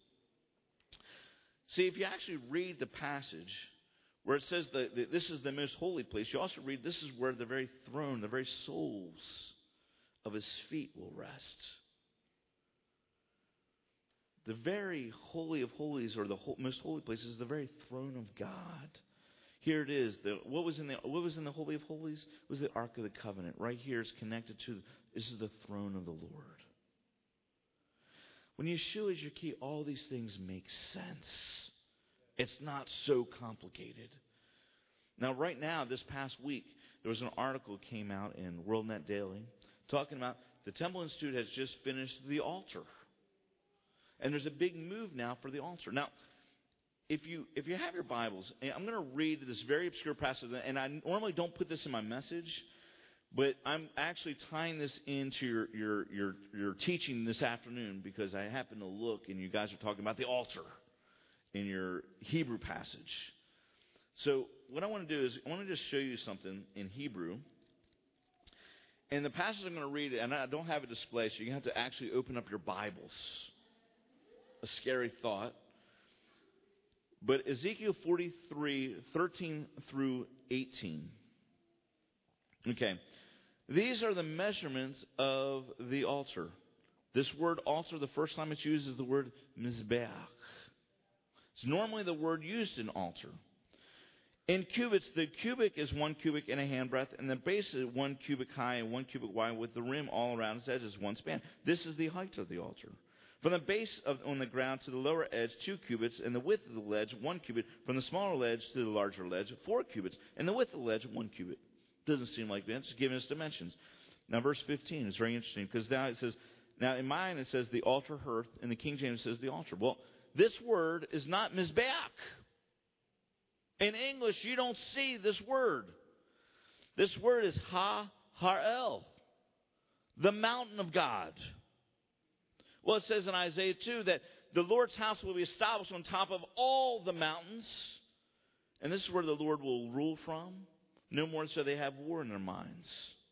Speaker 2: See, if you actually read the passage where it says that this is the most holy place, you also read this is where the very throne, the very soles of his feet will rest. The very holy of holies, or the most holy place, is the very throne of God. Here it is. What was in the Holy of Holies was the Ark of the Covenant. Right here is connected to, this is the throne of the Lord. When Yeshua is your key, all these things make sense. It's not so complicated. Now, right now, this past week, there was an article that came out in WorldNet Daily talking about the Temple Institute has just finished the altar. And there's a big move now for the altar. Now, if you have your Bibles, I'm going to read this very obscure passage, and I normally don't put this in my message, but I'm actually tying this into your teaching this afternoon because I happen to look, and you guys are talking about the altar in your Hebrew passage. So what I want to do is I want to just show you something in Hebrew. And the passage I'm going to read, and I don't have a display, so you have to actually open up your Bibles. A scary thought. But Ezekiel 43:13 through 18. Okay. These are the measurements of the altar. This word altar, the first time it's used is the word mizbeach. It's normally the word used in altar. In cubits, the cubit is 1 cubit and a handbreadth, and the base is 1 cubit high and 1 cubit wide, with the rim all around its edges 1 span. This is the height of the altar. From the base on the ground to the lower edge, 2 cubits, and the width of the ledge, 1 cubit. From the smaller ledge to the larger ledge, 4 cubits, and the width of the ledge, 1 cubit. Doesn't seem like that. It's giving us dimensions. Now, verse 15 is very interesting, because now it says, now in mine it says the altar hearth, in the King James it says the altar. Well, this word is not mizbeach. In English, you don't see this word. This word is ha-harel, the mountain of God. Well, it says in Isaiah 2 that the Lord's house will be established on top of all the mountains. And this is where the Lord will rule from. No more shall they have war in their minds.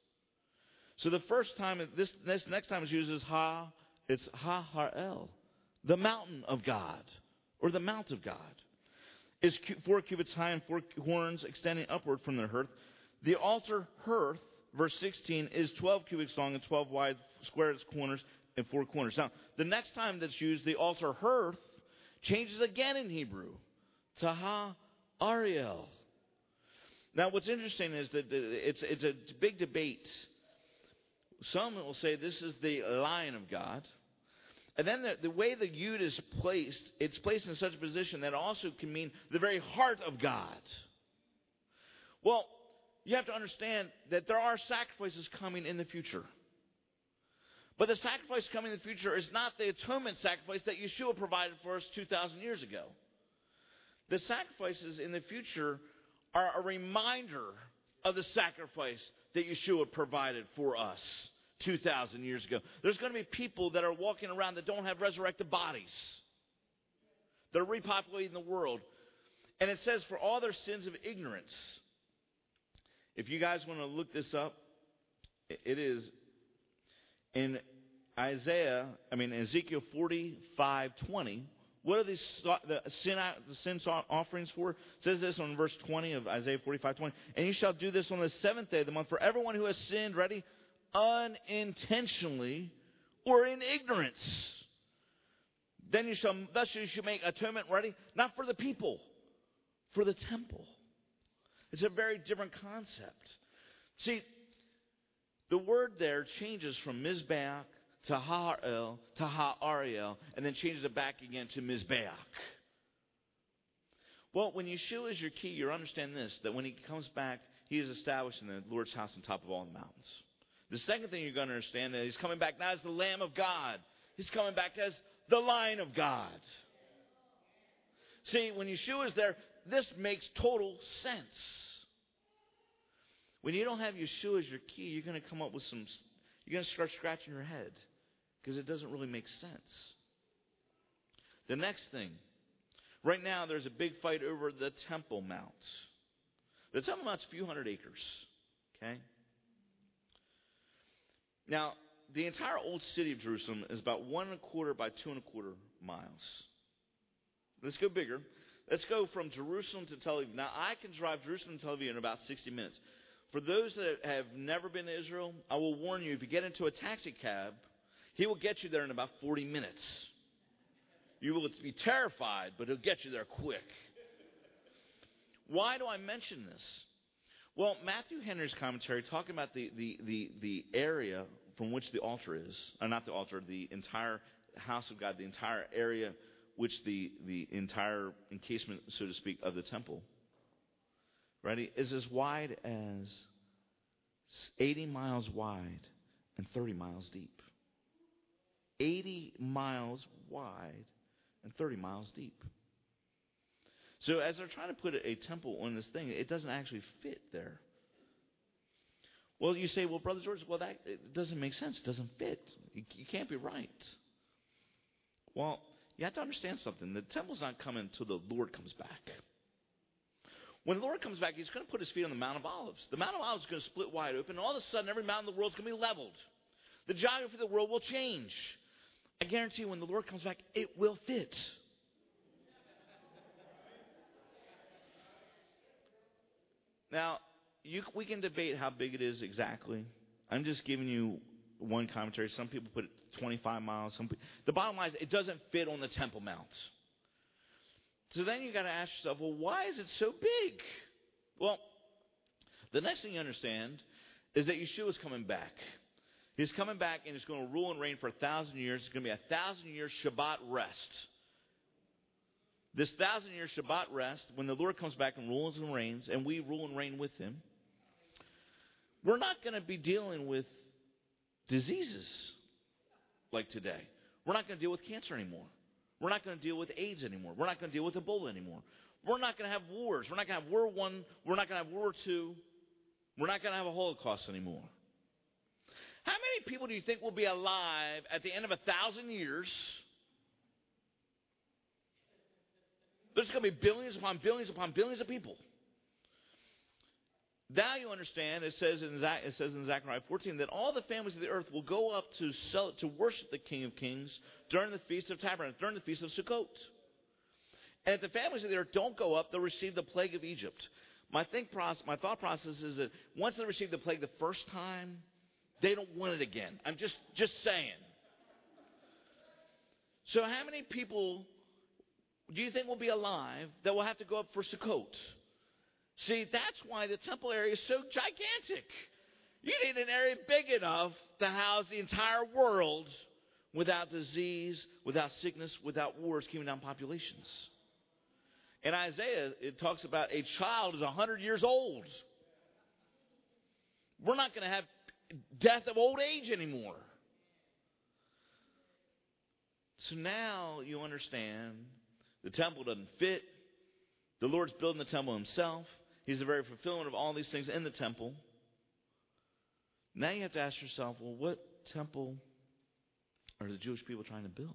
Speaker 2: So the first time, this next time it's used as it's ha-harel, the mountain of God, or the mount of God, is 4 cubits high and 4 horns extending upward from the hearth. The altar hearth, verse 16, is 12 cubits long and 12 wide, square at its corners and 4 corners. Now, the next time that's used, the altar hearth, changes again in Hebrew to Ha-Ariel. Now, what's interesting is that it's a big debate. Some will say this is the Lion of God. And then the way the yud is placed, it's placed in such a position that it also can mean the very heart of God. Well, you have to understand that there are sacrifices coming in the future. But the sacrifice coming in the future is not the atonement sacrifice that Yeshua provided for us 2,000 years ago. The sacrifices in the future are a reminder of the sacrifice that Yeshua provided for us 2,000 years ago. There's going to be people that are walking around that don't have resurrected bodies. They're repopulating the world. And it says, for all their sins of ignorance. If you guys want to look this up, it is in Ezekiel 45:20. What are these the sin offerings for? It says this on verse 20 of Isaiah 45:20. And you shall do this on the 7th day of the month for everyone who has sinned, ready, unintentionally or in ignorance. Then you shall make atonement ready, not for the people, for the temple. It's a very different concept. See, the word there changes from Mizbeach to Ha-Ariel, and then changes it back again to Mizbeach. Well, when Yeshua is your key, you understand this, that when he comes back, he is establishing the Lord's house on top of all the mountains. The second thing you're going to understand is he's coming back not as the Lamb of God. He's coming back as the Lion of God. See, when Yeshua is there, this makes total sense. When you don't have Yeshua as your key, you're going to come up with you're going to start scratching your head because it doesn't really make sense. The next thing, right now there's a big fight over the Temple Mount. The Temple Mount's a few hundred acres, okay? Now, the entire old city of Jerusalem is about 1.25 by 2.25 miles. Let's go bigger. Let's go from Jerusalem to Tel Aviv. Now, I can drive Jerusalem to Tel Aviv in about 60 minutes. For those that have never been to Israel, I will warn you, if you get into a taxi cab, he will get you there in about 40 minutes. You will be terrified, but he'll get you there quick. Why do I mention this? Well, Matthew Henry's commentary talking about the area from which the altar is, or not the altar, the entire house of God, the entire area which the entire encasement, so to speak, of the temple, ready, is as wide as 80 miles wide and 30 miles deep. 80 miles wide and 30 miles deep. So as they're trying to put a temple on this thing, it doesn't actually fit there. Well, you say, well, Brother George, it doesn't make sense. It doesn't fit. You can't be right. Well, you have to understand something. The temple's not coming until the Lord comes back. When the Lord comes back, he's going to put his feet on the Mount of Olives. The Mount of Olives is going to split wide open, and all of a sudden, every mountain in the world is going to be leveled. The geography of the world will change. I guarantee you, when the Lord comes back, it will fit. Now, we can debate how big it is exactly. I'm just giving you one commentary. Some people put it 25 miles. The bottom line is it doesn't fit on the Temple Mount. So then you got to ask yourself, well, why is it so big? Well, the next thing you understand is that Yeshua is coming back. He's coming back and he's going to rule and reign for 1,000 years. It's going to be a 1,000-year Shabbat rest. This 1,000-year Shabbat rest, when the Lord comes back and rules and reigns, and we rule and reign with him, we're not going to be dealing with diseases like today. We're not going to deal with cancer anymore. We're not going to deal with AIDS anymore. We're not going to deal with Ebola anymore. We're not going to have wars. We're not going to have World War I. We're not going to have World War II. We're not going to have a Holocaust anymore. How many people do you think will be alive at the end of 1,000 years? There's going to be billions upon billions upon billions of people. Now you understand, it says in Zechariah 14 that all the families of the earth will go up to worship the King of Kings during the Feast of Tabernacles, during the Feast of Sukkot. And if the families of the earth don't go up, they'll receive the plague of Egypt. My thought process is that once they receive the plague the first time, they don't want it again. I'm just saying. So how many people do you think will be alive that will have to go up for Sukkot? See, that's why the temple area is so gigantic. You need an area big enough to house the entire world without disease, without sickness, without wars, keeping down populations. In Isaiah, it talks about a child is 100 years old. We're not going to have death of old age anymore. So now you understand the temple doesn't fit. The Lord's building the temple himself. He's the very fulfillment of all these things in the temple. Now you have to ask yourself, well, what temple are the Jewish people trying to build?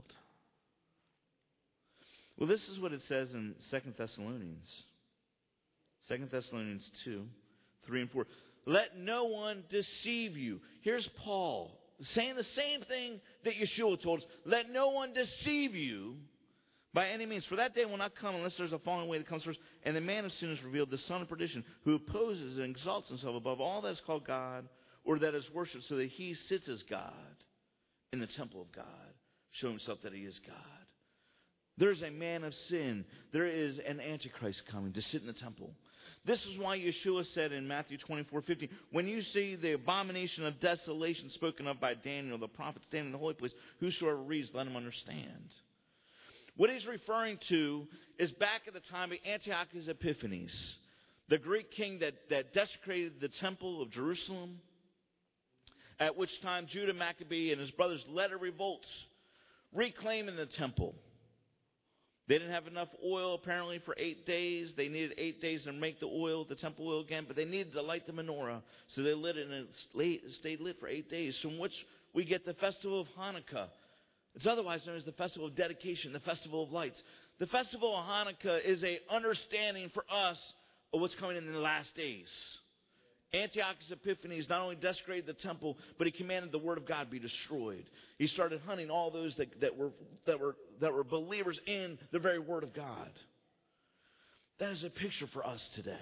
Speaker 2: Well, this is what it says in 2 Thessalonians. 2 Thessalonians 2, 3 and 4. Let no one deceive you. Here's Paul saying the same thing that Yeshua told us. Let no one deceive you by any means. For that day will not come unless there's a falling away that comes first. And the man of sin is revealed, the son of perdition, who opposes and exalts himself above all that is called God or that is worshipped, so that he sits as God in the temple of God, showing himself that he is God. There's a man of sin. There is an antichrist coming to sit in the temple. This is why Yeshua said in Matthew 24:15, when you see the abomination of desolation spoken of by Daniel, the prophet, standing in the holy place, whosoever reads, let him understand. What he's referring to is back at the time of Antiochus Epiphanes, the Greek king that desecrated the temple of Jerusalem, at which time Judah Maccabee and his brothers led a revolt, reclaiming the temple. They didn't have enough oil, apparently, for 8 days. They needed 8 days to make the oil, the temple oil again, but they needed to light the menorah. So they lit it, and it stayed lit for 8 days, from which we get the festival of Hanukkah. It's otherwise known as the festival of dedication, the festival of lights. The festival of Hanukkah is an understanding for us of what's coming in the last days. Antiochus Epiphanes not only desecrated the temple, but he commanded the word of God be destroyed. He started hunting all those that were believers in the very word of God. That is a picture for us today.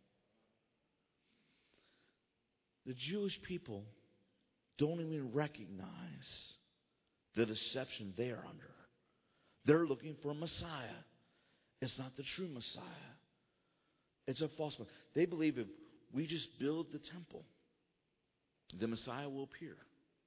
Speaker 2: The Jewish people don't even recognize the deception they are under. They're looking for a Messiah. It's not the true Messiah. It's a false one. They believe if we just build the temple, the Messiah will appear.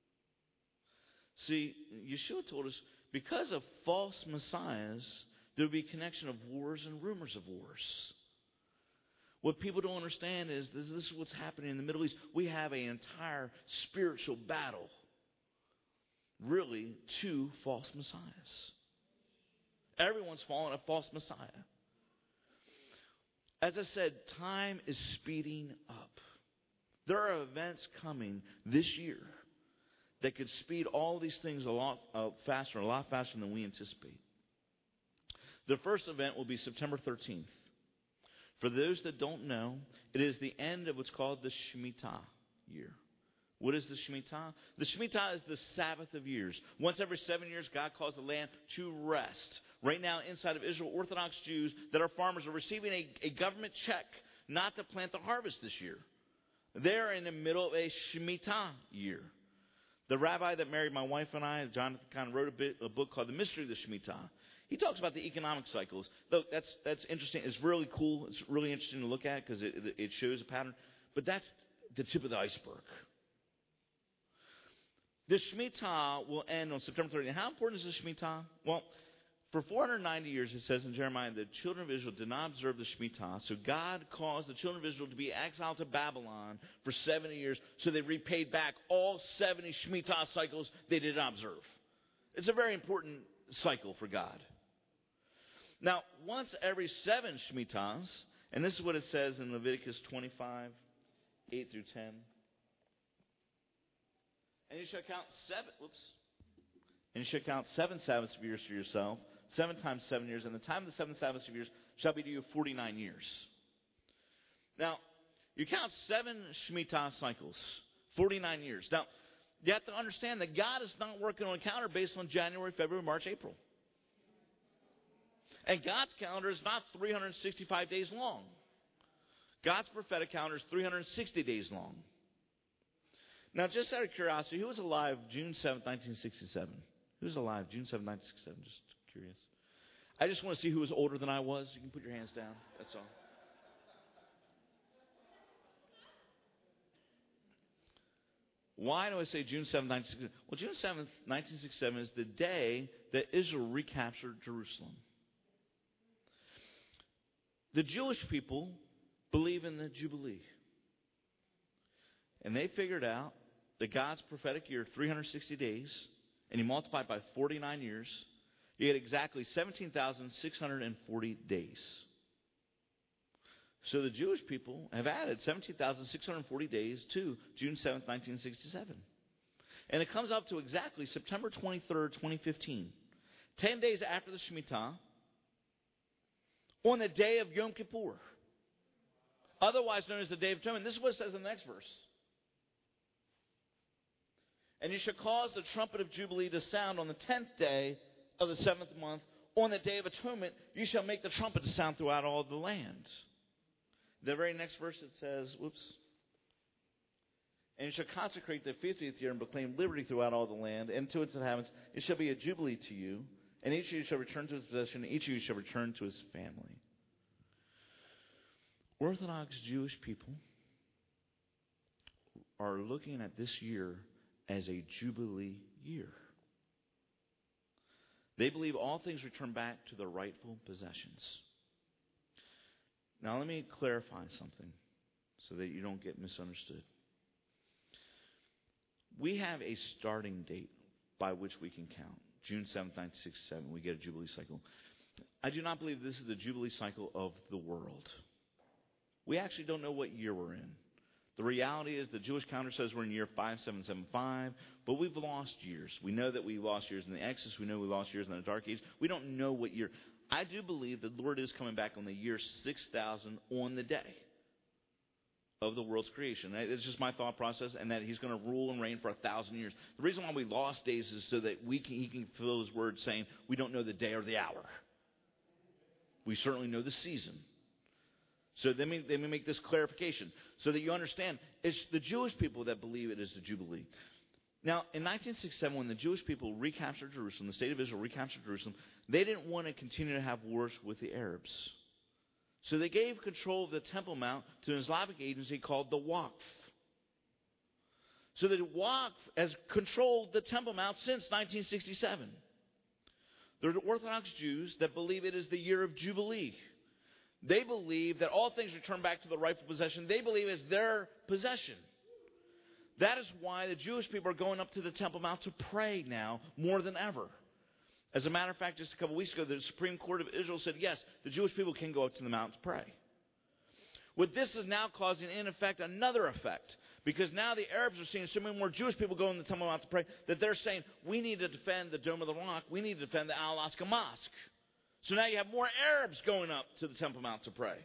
Speaker 2: See, Yeshua told us because of false messiahs, there will be a connection of wars and rumors of wars. What people don't understand is this is what's happening in the Middle East. We have an entire spiritual battle, really, to false messiahs. Everyone's following a false messiah. As I said, time is speeding up. There are events coming this year that could speed all these things a lot faster than we anticipate. The first event will be September 13th. For those that don't know, it is the end of what's called the Shemitah year. What is the Shemitah? The Shemitah is the Sabbath of years. Once every 7 years, God calls the land to rest. Right now, inside of Israel, Orthodox Jews that are farmers are receiving a government check not to plant the harvest this year. They're in the middle of a Shemitah year. The rabbi that married my wife and I, Jonathan Kahn, wrote a book called The Mystery of the Shemitah. He talks about the economic cycles. Look, that's interesting. It's really cool. It's really interesting to look at because it shows a pattern. But that's the tip of the iceberg. The Shemitah will end on September 30th. How important is the Shemitah? Well, for 490 years, it says in Jeremiah, the children of Israel did not observe the Shemitah. So God caused the children of Israel to be exiled to Babylon for 70 years. So they repaid back all 70 Shemitah cycles they did not observe. It's a very important cycle for God. Now, once every 7 Shemitahs, and this is what it says in Leviticus 25, 8 through 10. And you shall count 7 Sabbaths of years for yourself, 7 times 7 years, and the time of the 7 Sabbaths of years shall be to you 49 years. Now, You count 7 Shemitah cycles, 49 years. Now, you have to understand that God is not working on a calendar based on January, February, March, April. And God's calendar is not 365 days long. God's prophetic calendar is 360 days long. Now, just out of curiosity, who was alive June 7th, 1967? Who was alive June 7th, 1967? Just curious. I just want to see who was older than I was. You can put your hands down. That's all. Why do I say June 7th, 1967? Well, June 7th, 1967 is the day that Israel recaptured Jerusalem. The Jewish people believe in the Jubilee. And they figured out that God's prophetic year, 360 days, and you multiply it by 49 years, you get exactly 17,640 days. So the Jewish people have added 17,640 days to June 7th, 1967. And it comes up to exactly September 23rd, 2015, 10 days after the Shemitah, on the day of Yom Kippur, otherwise known as the Day of Atonement. This is what it says in the next verse. And you shall cause the trumpet of Jubilee to sound on the 10th day of the 7th month. On the Day of Atonement, you shall make the trumpet to sound throughout all the land. The very next verse it says, and you shall consecrate the 50th year and proclaim liberty throughout all the land, and to its inhabitants it shall be a jubilee to you, and each of you shall return to his possession, and each of you shall return to his family. Orthodox Jewish people are looking at this year as a jubilee year. They believe all things return back to their rightful possessions. Now let me clarify something so that you don't get misunderstood. We have a starting date by which we can count. June 7th, 1967, we get a Jubilee cycle. I do not believe this is the Jubilee cycle of the world. We actually don't know what year we're in. The reality is the Jewish calendar says we're in year 5775, but we've lost years. We know that we lost years in the Exodus. We know we lost years in the Dark Age. We don't know what year. I do believe the Lord is coming back on the year 6000 on the day of the world's creation. It's just my thought process, and that he's going to rule and reign for 1,000 years. The reason why we lost days is so that he can fulfill his word saying we don't know the day or the hour. We certainly know the season. So let me make this clarification so that you understand. It's the Jewish people that believe it is the Jubilee. Now, in 1967, when the Jewish people recaptured Jerusalem, the state of Israel recaptured Jerusalem, they didn't want to continue to have wars with the Arabs. So they gave control of the Temple Mount to an Islamic agency called the Waqf. So the Waqf has controlled the Temple Mount since 1967. There are Orthodox Jews that believe it is the year of Jubilee. They believe that all things return back to the rightful possession. They believe it's their possession. That is why the Jewish people are going up to the Temple Mount to pray now more than ever. As a matter of fact, just a couple weeks ago, the Supreme Court of Israel said, yes, the Jewish people can go up to the mount to pray. What this is now causing, in effect, another effect. Because now the Arabs are seeing so many more Jewish people go in the Temple Mount to pray that they're saying, we need to defend the Dome of the Rock. We need to defend the Al-Aqsa Mosque. So now you have more Arabs going up to the Temple Mount to pray.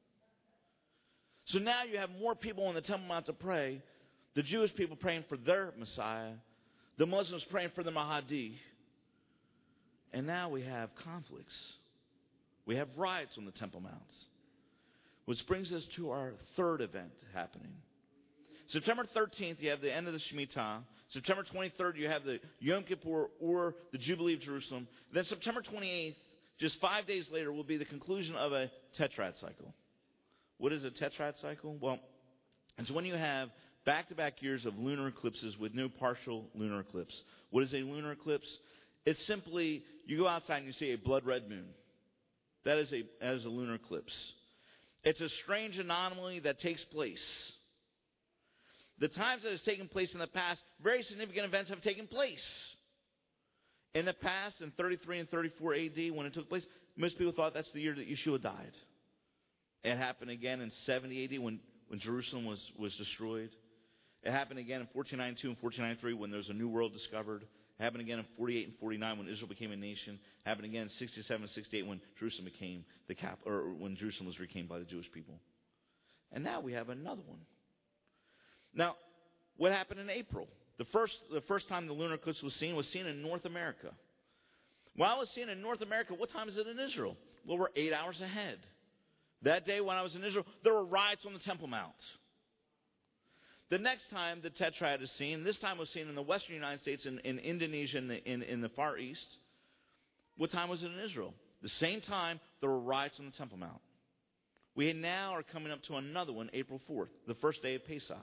Speaker 2: So now you have more people on the Temple Mount to pray. The Jewish people praying for their Messiah. The Muslims praying for the Mahdi. And now we have conflicts. We have riots on the Temple Mounts. Which brings us to our third event happening. September 13th, you have the end of the Shemitah. September 23rd, you have the Yom Kippur or the Jubilee of Jerusalem. Then September 28th, just 5 days later, will be the conclusion of a tetrad cycle. What is a tetrad cycle? Well, it's when you have back-to-back years of lunar eclipses with no partial lunar eclipse. What is a lunar eclipse? It's simply, you go outside and you see a blood red moon. That is a lunar eclipse. It's a strange anomaly that takes place. The times that it's taken place in the past, very significant events have taken place. In the past, in 33 and 34 AD, when it took place, most people thought that's the year that Yeshua died. It happened again in 70 AD when Jerusalem was destroyed. It happened again in 1492 and 1493 when there was a new world discovered. It happened again in 48 and 49 when Israel became a nation. It happened again in 67 and 68 when Jerusalem became the capital, or when Jerusalem was reclaimed by the Jewish people. And now we have another one. Now, what happened in April? The first time the lunar eclipse was seen in North America. While it was seen in North America, what time is it in Israel? Well, we're 8 hours ahead. That day when I was in Israel, there were riots on the Temple Mount. The next time the tetrad is seen, this time was seen in the western United States, in Indonesia, in the Far East. What time was it in Israel? The same time, there were riots on the Temple Mount. We now are coming up to another one, April 4th, the first day of Pesach.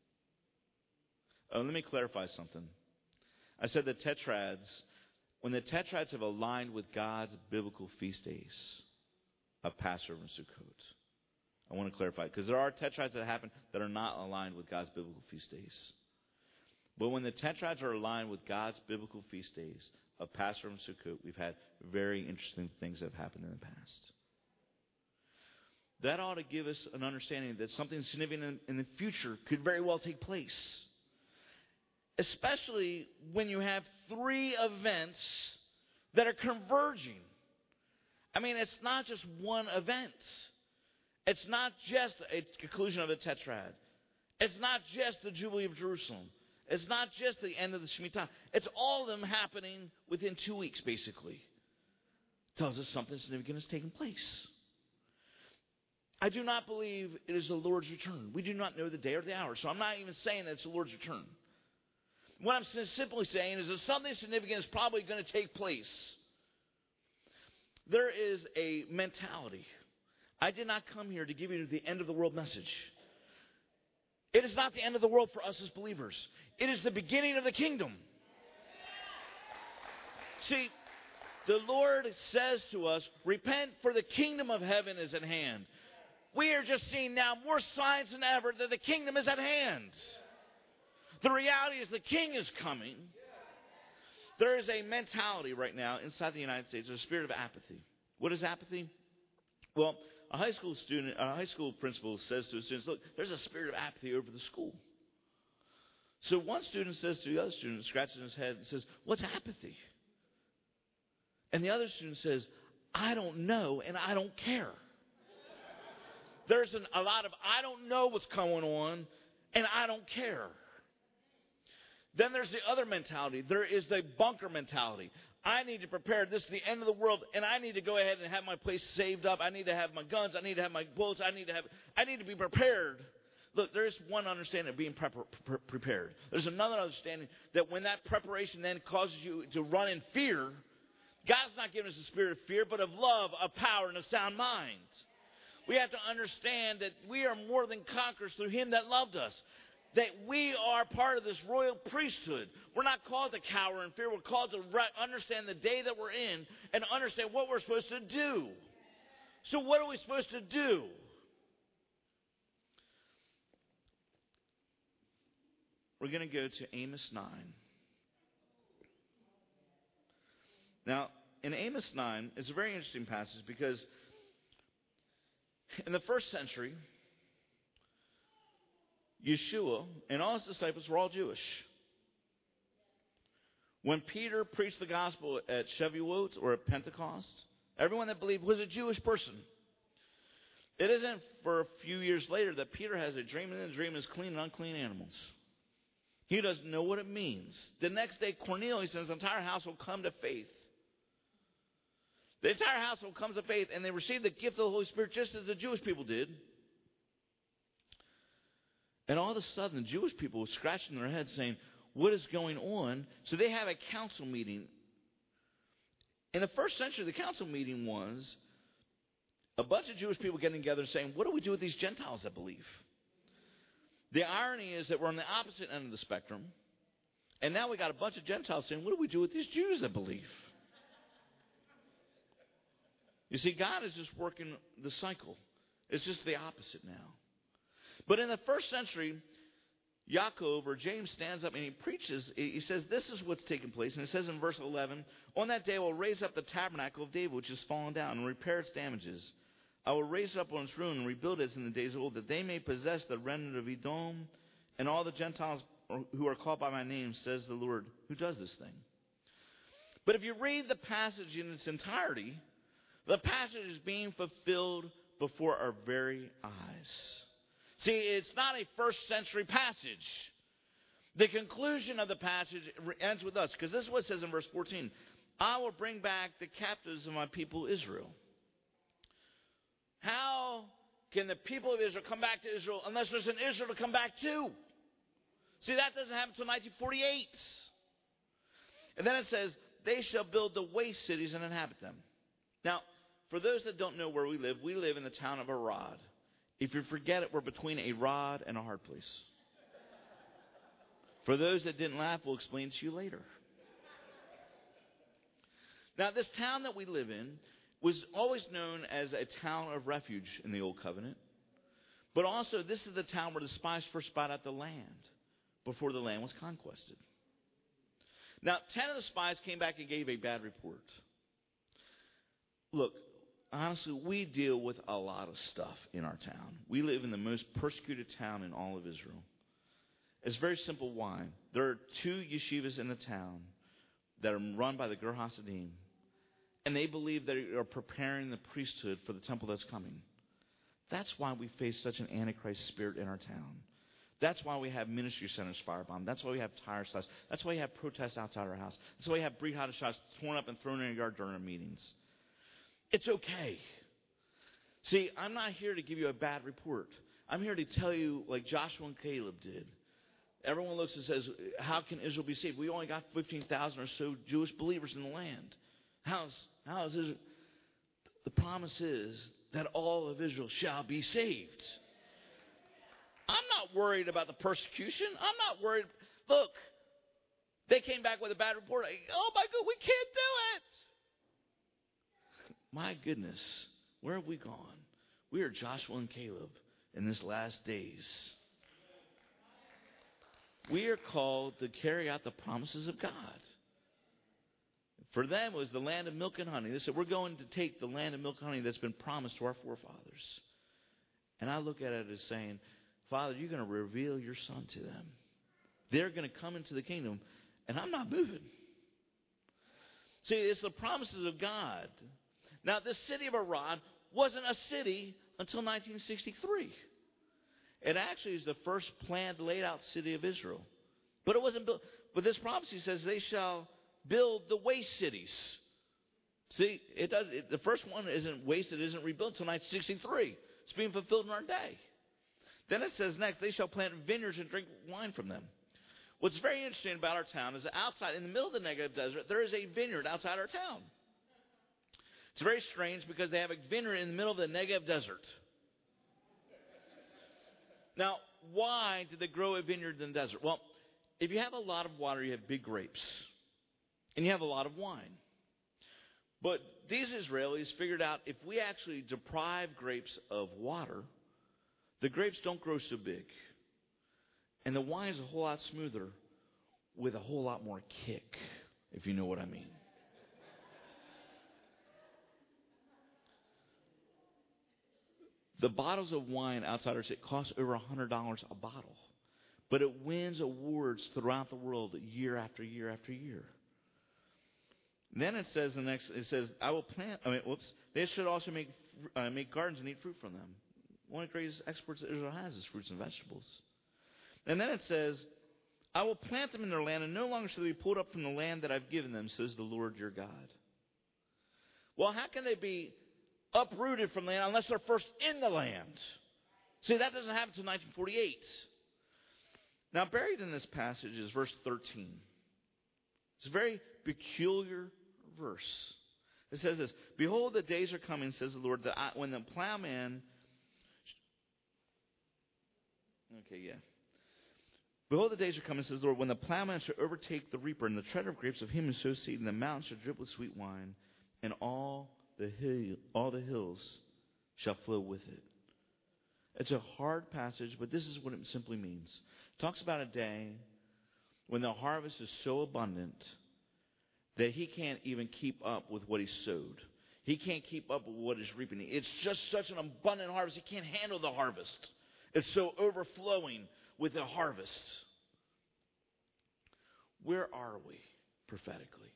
Speaker 2: Let me clarify something. I said the tetrads, when the tetrads have aligned with God's biblical feast days of Passover and Sukkot. I want to clarify, because there are tetrads that happen that are not aligned with God's biblical feast days. But when the tetrads are aligned with God's biblical feast days of Passover and Sukkot, we've had very interesting things that have happened in the past. That ought to give us an understanding that something significant in the future could very well take place. Especially when you have 3 events that are converging. I mean, it's not just one event. It's not just a conclusion of the tetrad. It's not just the Jubilee of Jerusalem. It's not just the end of the Shemitah. It's all of them happening within 2 weeks, basically. It tells us something significant is taking place. I do not believe it is the Lord's return. We do not know the day or the hour, so I'm not even saying that it's the Lord's return. What I'm simply saying is that something significant is probably going to take place. There is a mentality. I did not come here to give you the end of the world message. It is not the end of the world for us as believers. It is the beginning of the kingdom. See, the Lord says to us, repent, for the kingdom of heaven is at hand. We are just seeing now more signs than ever that the kingdom is at hand. The reality is the king is coming. There is a mentality right now inside the United States, a spirit of apathy. What is apathy? Well, a high school principal says to his students, look, there's a spirit of apathy over the school. So one student says to the other student, scratches his head and says, what's apathy? And the other student says, I don't know and I don't care. There's a lot of I don't know what's going on and I don't care. Then there's the other mentality. There is the bunker mentality. I need to prepare. This is the end of the world, and I need to go ahead and have my place saved up. I need to have my guns. I need to have my bullets. I need to be prepared. Look, there's one understanding of being prepared. There's another understanding that when that preparation then causes you to run in fear, God's not giving us a spirit of fear, but of love, of power, and of sound mind. We have to understand that we are more than conquerors through Him that loved us. That we are part of this royal priesthood. We're not called to cower in fear. We're called to understand the day that we're in and understand what we're supposed to do. So what are we supposed to do? We're going to go to Amos 9. Now, in Amos 9, it's a very interesting passage because in the first century, Yeshua and all his disciples were all Jewish. When Peter preached the gospel at Shavuot or at Pentecost, everyone that believed was a Jewish person. It isn't for a few years later that Peter has a dream, and the dream is clean and unclean animals. He doesn't know what it means. The next day, Cornelius and his entire household come to faith. The entire household comes to faith, and they receive the gift of the Holy Spirit just as the Jewish people did. And all of a sudden, the Jewish people were scratching their heads saying, what is going on? So they have a council meeting. In the first century, the council meeting was a bunch of Jewish people getting together and saying, what do we do with these Gentiles that believe? The irony is that we're on the opposite end of the spectrum. And now we got a bunch of Gentiles saying, what do we do with these Jews that believe? You see, God is just working the cycle. It's just the opposite now. But in the first century, Yaakov or James stands up and he preaches. He says, this is what's taking place. And it says in verse 11, on that day I will raise up the tabernacle of David, which has fallen down, and repair its damages. I will raise it up on its ruin and rebuild it as in the days of old, that they may possess the remnant of Edom and all the Gentiles who are called by my name, says the Lord, who does this thing. But if you read the passage in its entirety, the passage is being fulfilled before our very eyes. See, it's not a first century passage. The conclusion of the passage ends with us, because this is what it says in verse 14. I will bring back the captives of my people Israel. How can the people of Israel come back to Israel unless there's an Israel to come back to? See, that doesn't happen until 1948. And then it says, they shall build the waste cities and inhabit them. Now, for those that don't know where we live in the town of Arad. If you forget it, we're between a rod and a hard place. For those that didn't laugh, we'll explain to you later. Now, this town that we live in was always known as a town of refuge in the Old Covenant. But also, this is the town where the spies first spied out the land before the land was conquested. Now, 10 of the spies came back and gave a bad report. Look, honestly, we deal with a lot of stuff in our town. We live in the most persecuted town in all of Israel. It's very simple why. There are 2 yeshivas in the town that are run by the Gur Hasidim, and they believe they are preparing the priesthood for the temple that's coming. That's why we face such an antichrist spirit in our town. That's why we have ministry centers firebombed. That's why we have tire sites. That's why we have protests outside our house. That's why we have Brit Hadashahs torn up and thrown in a yard during our meetings. It's okay. See, I'm not here to give you a bad report. I'm here to tell you like Joshua and Caleb did. Everyone looks and says, how can Israel be saved? We only got 15,000 or so Jewish believers in the land. How is Israel? The promise is that all of Israel shall be saved. I'm not worried about the persecution. I'm not worried. Look, they came back with a bad report. Oh my God, we can't do it. My goodness, where have we gone? We are Joshua and Caleb in this last days. We are called to carry out the promises of God. For them, it was the land of milk and honey. They said, we're going to take the land of milk and honey that's been promised to our forefathers. And I look at it as saying, Father, you're going to reveal your Son to them. They're going to come into the kingdom, and I'm not moving. See, it's the promises of God. Now, this city of Arad wasn't a city until 1963. It actually is the first planned, laid-out city of Israel. But it wasn't built. But this prophecy says they shall build the waste cities. See, the first one isn't wasted, isn't rebuilt until 1963. It's being fulfilled in our day. Then it says next, they shall plant vineyards and drink wine from them. What's very interesting about our town is that outside, in the middle of the Negev desert, there is a vineyard outside our town. It's very strange because they have a vineyard in the middle of the Negev desert. Now, why did they grow a vineyard in the desert? Well, if you have a lot of water, you have big grapes. And you have a lot of wine. But these Israelis figured out if we actually deprive grapes of water, the grapes don't grow so big. And the wine is a whole lot smoother with a whole lot more kick, if you know what I mean. The bottles of wine outside our city cost over $100 a bottle. But it wins awards throughout the world year after year after year. Then it says I will plant, they should also make gardens and eat fruit from them. One of the greatest exports that Israel has is fruits and vegetables. And then it says, I will plant them in their land, and no longer shall they be pulled up from the land that I've given them, says the Lord your God. Well, how can they be uprooted from the land unless they're first in the land? See, that doesn't happen until 1948. Now, buried in this passage is verse 13. It's a very peculiar verse. It says this, behold, the days are coming, says the Lord, that when the plowman... Behold, the days are coming, says the Lord, when the plowman shall overtake the reaper, and the treader of grapes of him who sows seed, and the mountains shall drip with sweet wine, and all the hills shall flow with it. It's a hard passage, but this is what it simply means. It talks about a day when the harvest is so abundant that he can't even keep up with what he sowed. He can't keep up with what he's reaping. It's just such an abundant harvest, he can't handle the harvest. It's so overflowing with the harvest. Where are we prophetically?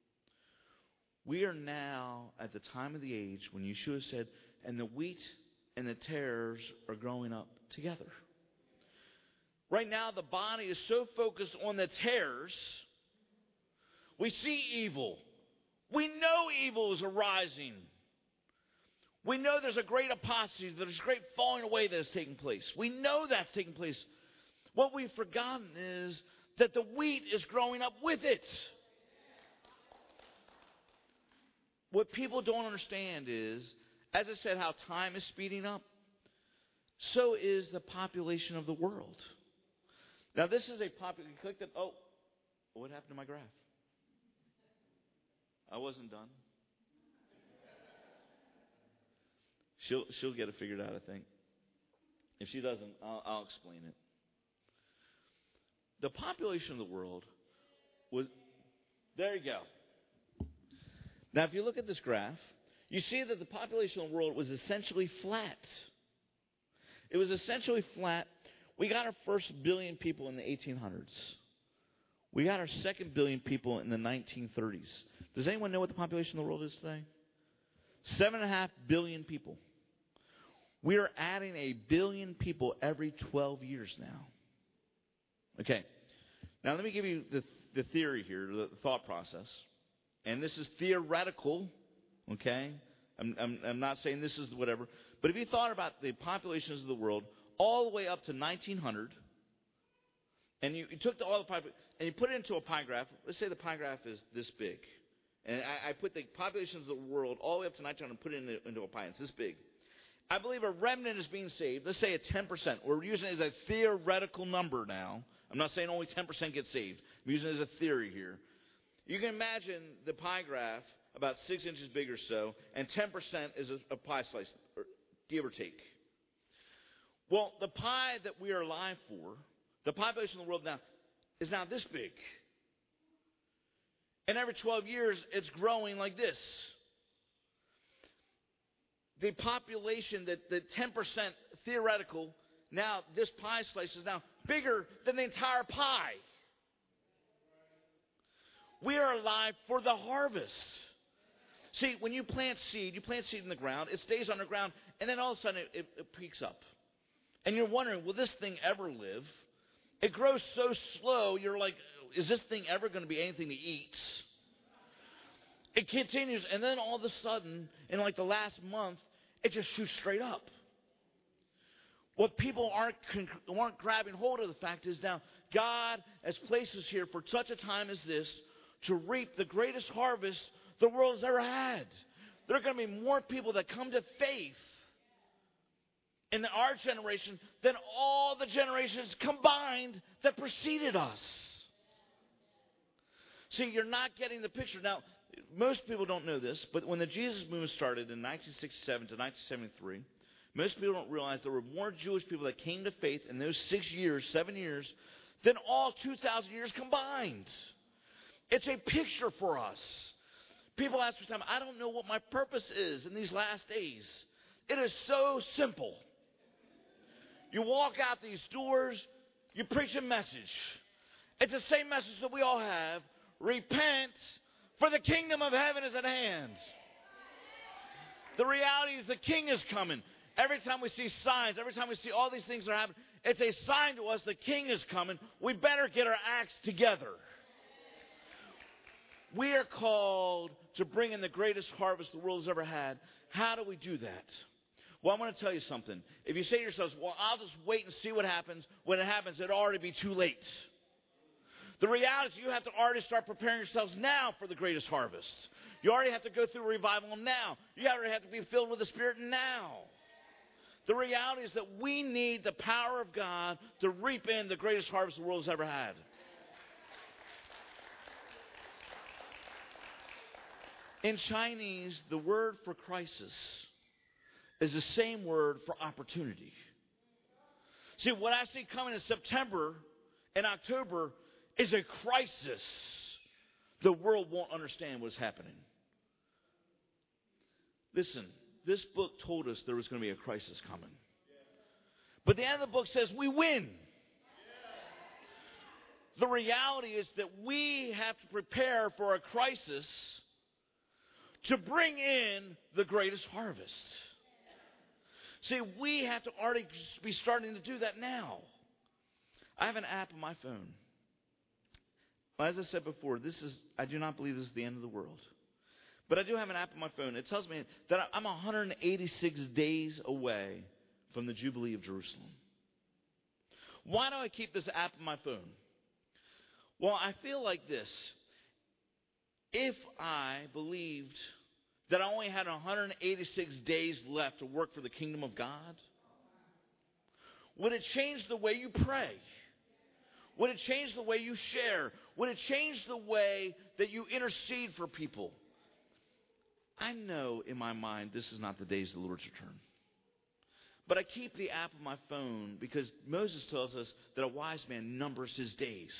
Speaker 2: We are now at the time of the age when Yeshua said, and the wheat and the tares are growing up together. Right now, the body is so focused on the tares. We see evil. We know evil is arising. We know there's a great apostasy, there's a great falling away that is taking place. We know that's taking place. What we've forgotten is that the wheat is growing up with it. What people don't understand is, as I said, how time is speeding up, so is the population of the world. Now, this is a popular. You clicked it. Oh, what happened to my graph? I wasn't done. She'll get it figured out, I think. If she doesn't, I'll explain it. The population of the world was. There you go. Now, if you look at this graph, you see that the population of the world was essentially flat. It was essentially flat. We got our first billion people in the 1800s. We got our second billion people in the 1930s. Does anyone know what the population of the world is today? 7.5 billion people. We are adding 1 billion people every 12 years now. Okay. Now let me give you the theory here, the thought process. And this is theoretical. Okay. I'm not saying this is whatever. But if you thought about the populations of the world all the way up to 1900, and you took all the population and you put it into a pie graph. Let's say the pie graph is this big. And I put the populations of the world all the way up to 1900 and put it into a pie. It's this big. I believe a remnant is being saved. Let's say 10%. We're using it as a theoretical number now. I'm not saying only 10% get saved. I'm using it as a theory here. You can imagine the pie graph about 6 inches big or so, and 10% is a pie slice, give or take. Well, the pie that we are alive for, the population of the world now, is now this big. And every 12 years, it's growing like this. The population, the 10% theoretical, now this pie slice is now bigger than the entire pie. We are alive for the harvest. See, when you plant seed in the ground, it stays underground, and then all of a sudden it peaks up. And you're wondering, will this thing ever live? It grows so slow, you're like, is this thing ever going to be anything to eat? It continues, and then all of a sudden, in like the last month, it just shoots straight up. What people aren't grabbing hold of the fact is now, God has placed us here for such a time as this to reap the greatest harvest the world has ever had. There are going to be more people that come to faith in our generation than all the generations combined that preceded us. See, you're not getting the picture. Now, most people don't know this, but when the Jesus movement started in 1967 to 1973, most people don't realize there were more Jewish people that came to faith in those 7 years, than all 2,000 years combined. It's a picture for us. People ask me time, I don't know what my purpose is in these last days. It is so simple. You walk out these doors, you preach a message. It's the same message that we all have. Repent, for the kingdom of heaven is at hand. The reality is the king is coming. Every time we see signs, every time we see all these things that are happening, it's a sign to us the king is coming. We better get our acts together. We are called to bring in the greatest harvest the world has ever had. How do we do that? Well, I'm going to tell you something. If you say to yourselves, well, I'll just wait and see what happens, when it happens, it'll already be too late. The reality is you have to already start preparing yourselves now for the greatest harvest. You already have to go through revival now. You already have to be filled with the Spirit now. The reality is that we need the power of God to reap in the greatest harvest the world has ever had. In Chinese, the word for crisis is the same word for opportunity. See, what I see coming in September and October is a crisis. The world won't understand what's happening. Listen, this book told us there was going to be a crisis coming. But the end of the book says we win. The reality is that we have to prepare for a crisis to bring in the greatest harvest. See, we have to already be starting to do that now. I have an app on my phone. As I said before, I do not believe this is the end of the world. But I do have an app on my phone. It tells me that I'm 186 days away from the Jubilee of Jerusalem. Why do I keep this app on my phone? Well, I feel like this. If I believed that I only had 186 days left to work for the kingdom of God, would it change the way you pray? Would it change the way you share? Would it change the way that you intercede for people? I know in my mind this is not the days of the Lord's return. But I keep the app on my phone because Moses tells us that a wise man numbers his days.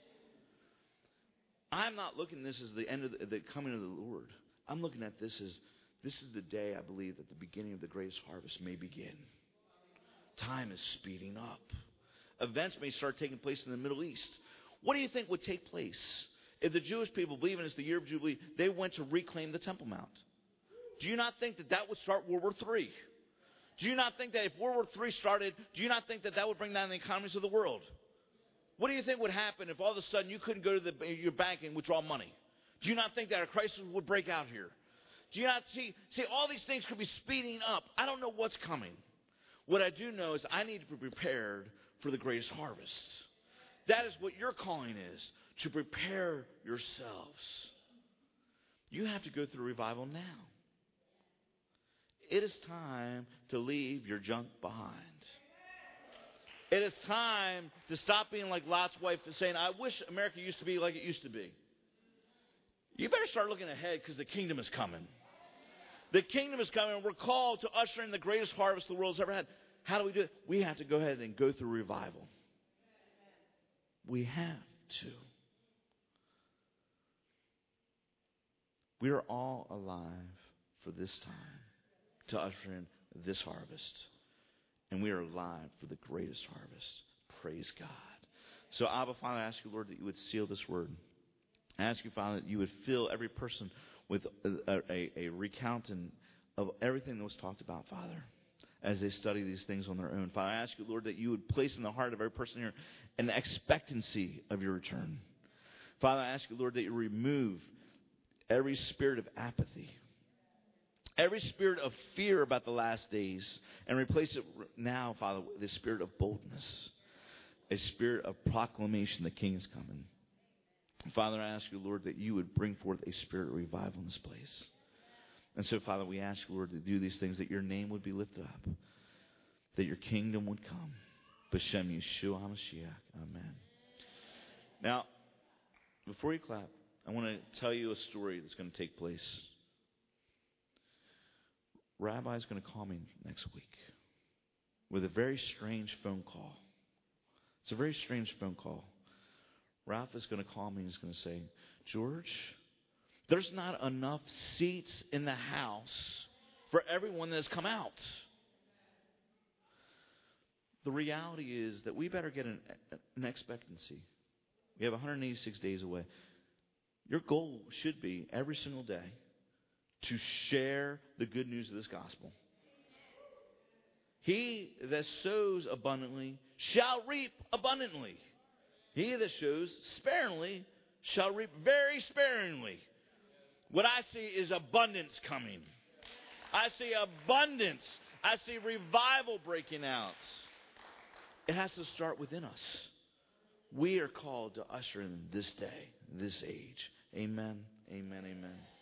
Speaker 2: I'm not looking at this as the end of the coming of the Lord. I'm looking at this as this is the day I believe that the beginning of the greatest harvest may begin. Time is speeding up. Events may start taking place in the Middle East. What do you think would take place if the Jewish people, believing it's the year of Jubilee, they went to reclaim the Temple Mount? Do you not think that that would start World War III? Do you not think that if World War III started, do you not think that that would bring down the economies of the world? What do you think would happen if all of a sudden you couldn't go to your bank and withdraw money? Do you not think that a crisis would break out here? Do you not see all these things could be speeding up? I don't know what's coming. What I do know is I need to be prepared for the greatest harvest. That is what your calling is, to prepare yourselves. You have to go through revival now. It is time to leave your junk behind. It is time to stop being like Lot's wife and saying, I wish America used to be like it used to be. You better start looking ahead because the kingdom is coming. The kingdom is coming. We're called to usher in the greatest harvest the world's ever had. How do we do it? We have to go ahead and go through revival. We have to. We are all alive for this time to usher in this harvest. And we are alive for the greatest harvest. Praise God. So, Abba, Father, I ask you, Lord, that you would seal this word. I ask you, Father, that you would fill every person with a recounting of everything that was talked about, Father, as they study these things on their own. Father, I ask you, Lord, that you would place in the heart of every person here an expectancy of your return. Father, I ask you, Lord, that you remove every spirit of apathy, every spirit of fear about the last days, and replace it now, Father, with a spirit of boldness, a spirit of proclamation the King is coming. Father, I ask you, Lord, that you would bring forth a spirit of revival in this place. And so, Father, we ask you, Lord, to do these things, that your name would be lifted up, that your kingdom would come. B'Shem Yeshua HaMashiach. Amen. Now, before you clap, I want to tell you a story that's going to take place. Rabbi's going to call me next week with a very strange phone call. It's a very strange phone call. Ralph is going to call me and he's going to say, George, there's not enough seats in the house for everyone that has come out. The reality is that we better get an expectancy. We have 186 days away. Your goal should be every single day to share the good news of this gospel. He that sows abundantly shall reap abundantly. He that sows sparingly shall reap very sparingly. What I see is abundance coming. I see abundance. I see revival breaking out. It has to start within us. We are called to usher in this day, this age. Amen, amen, amen.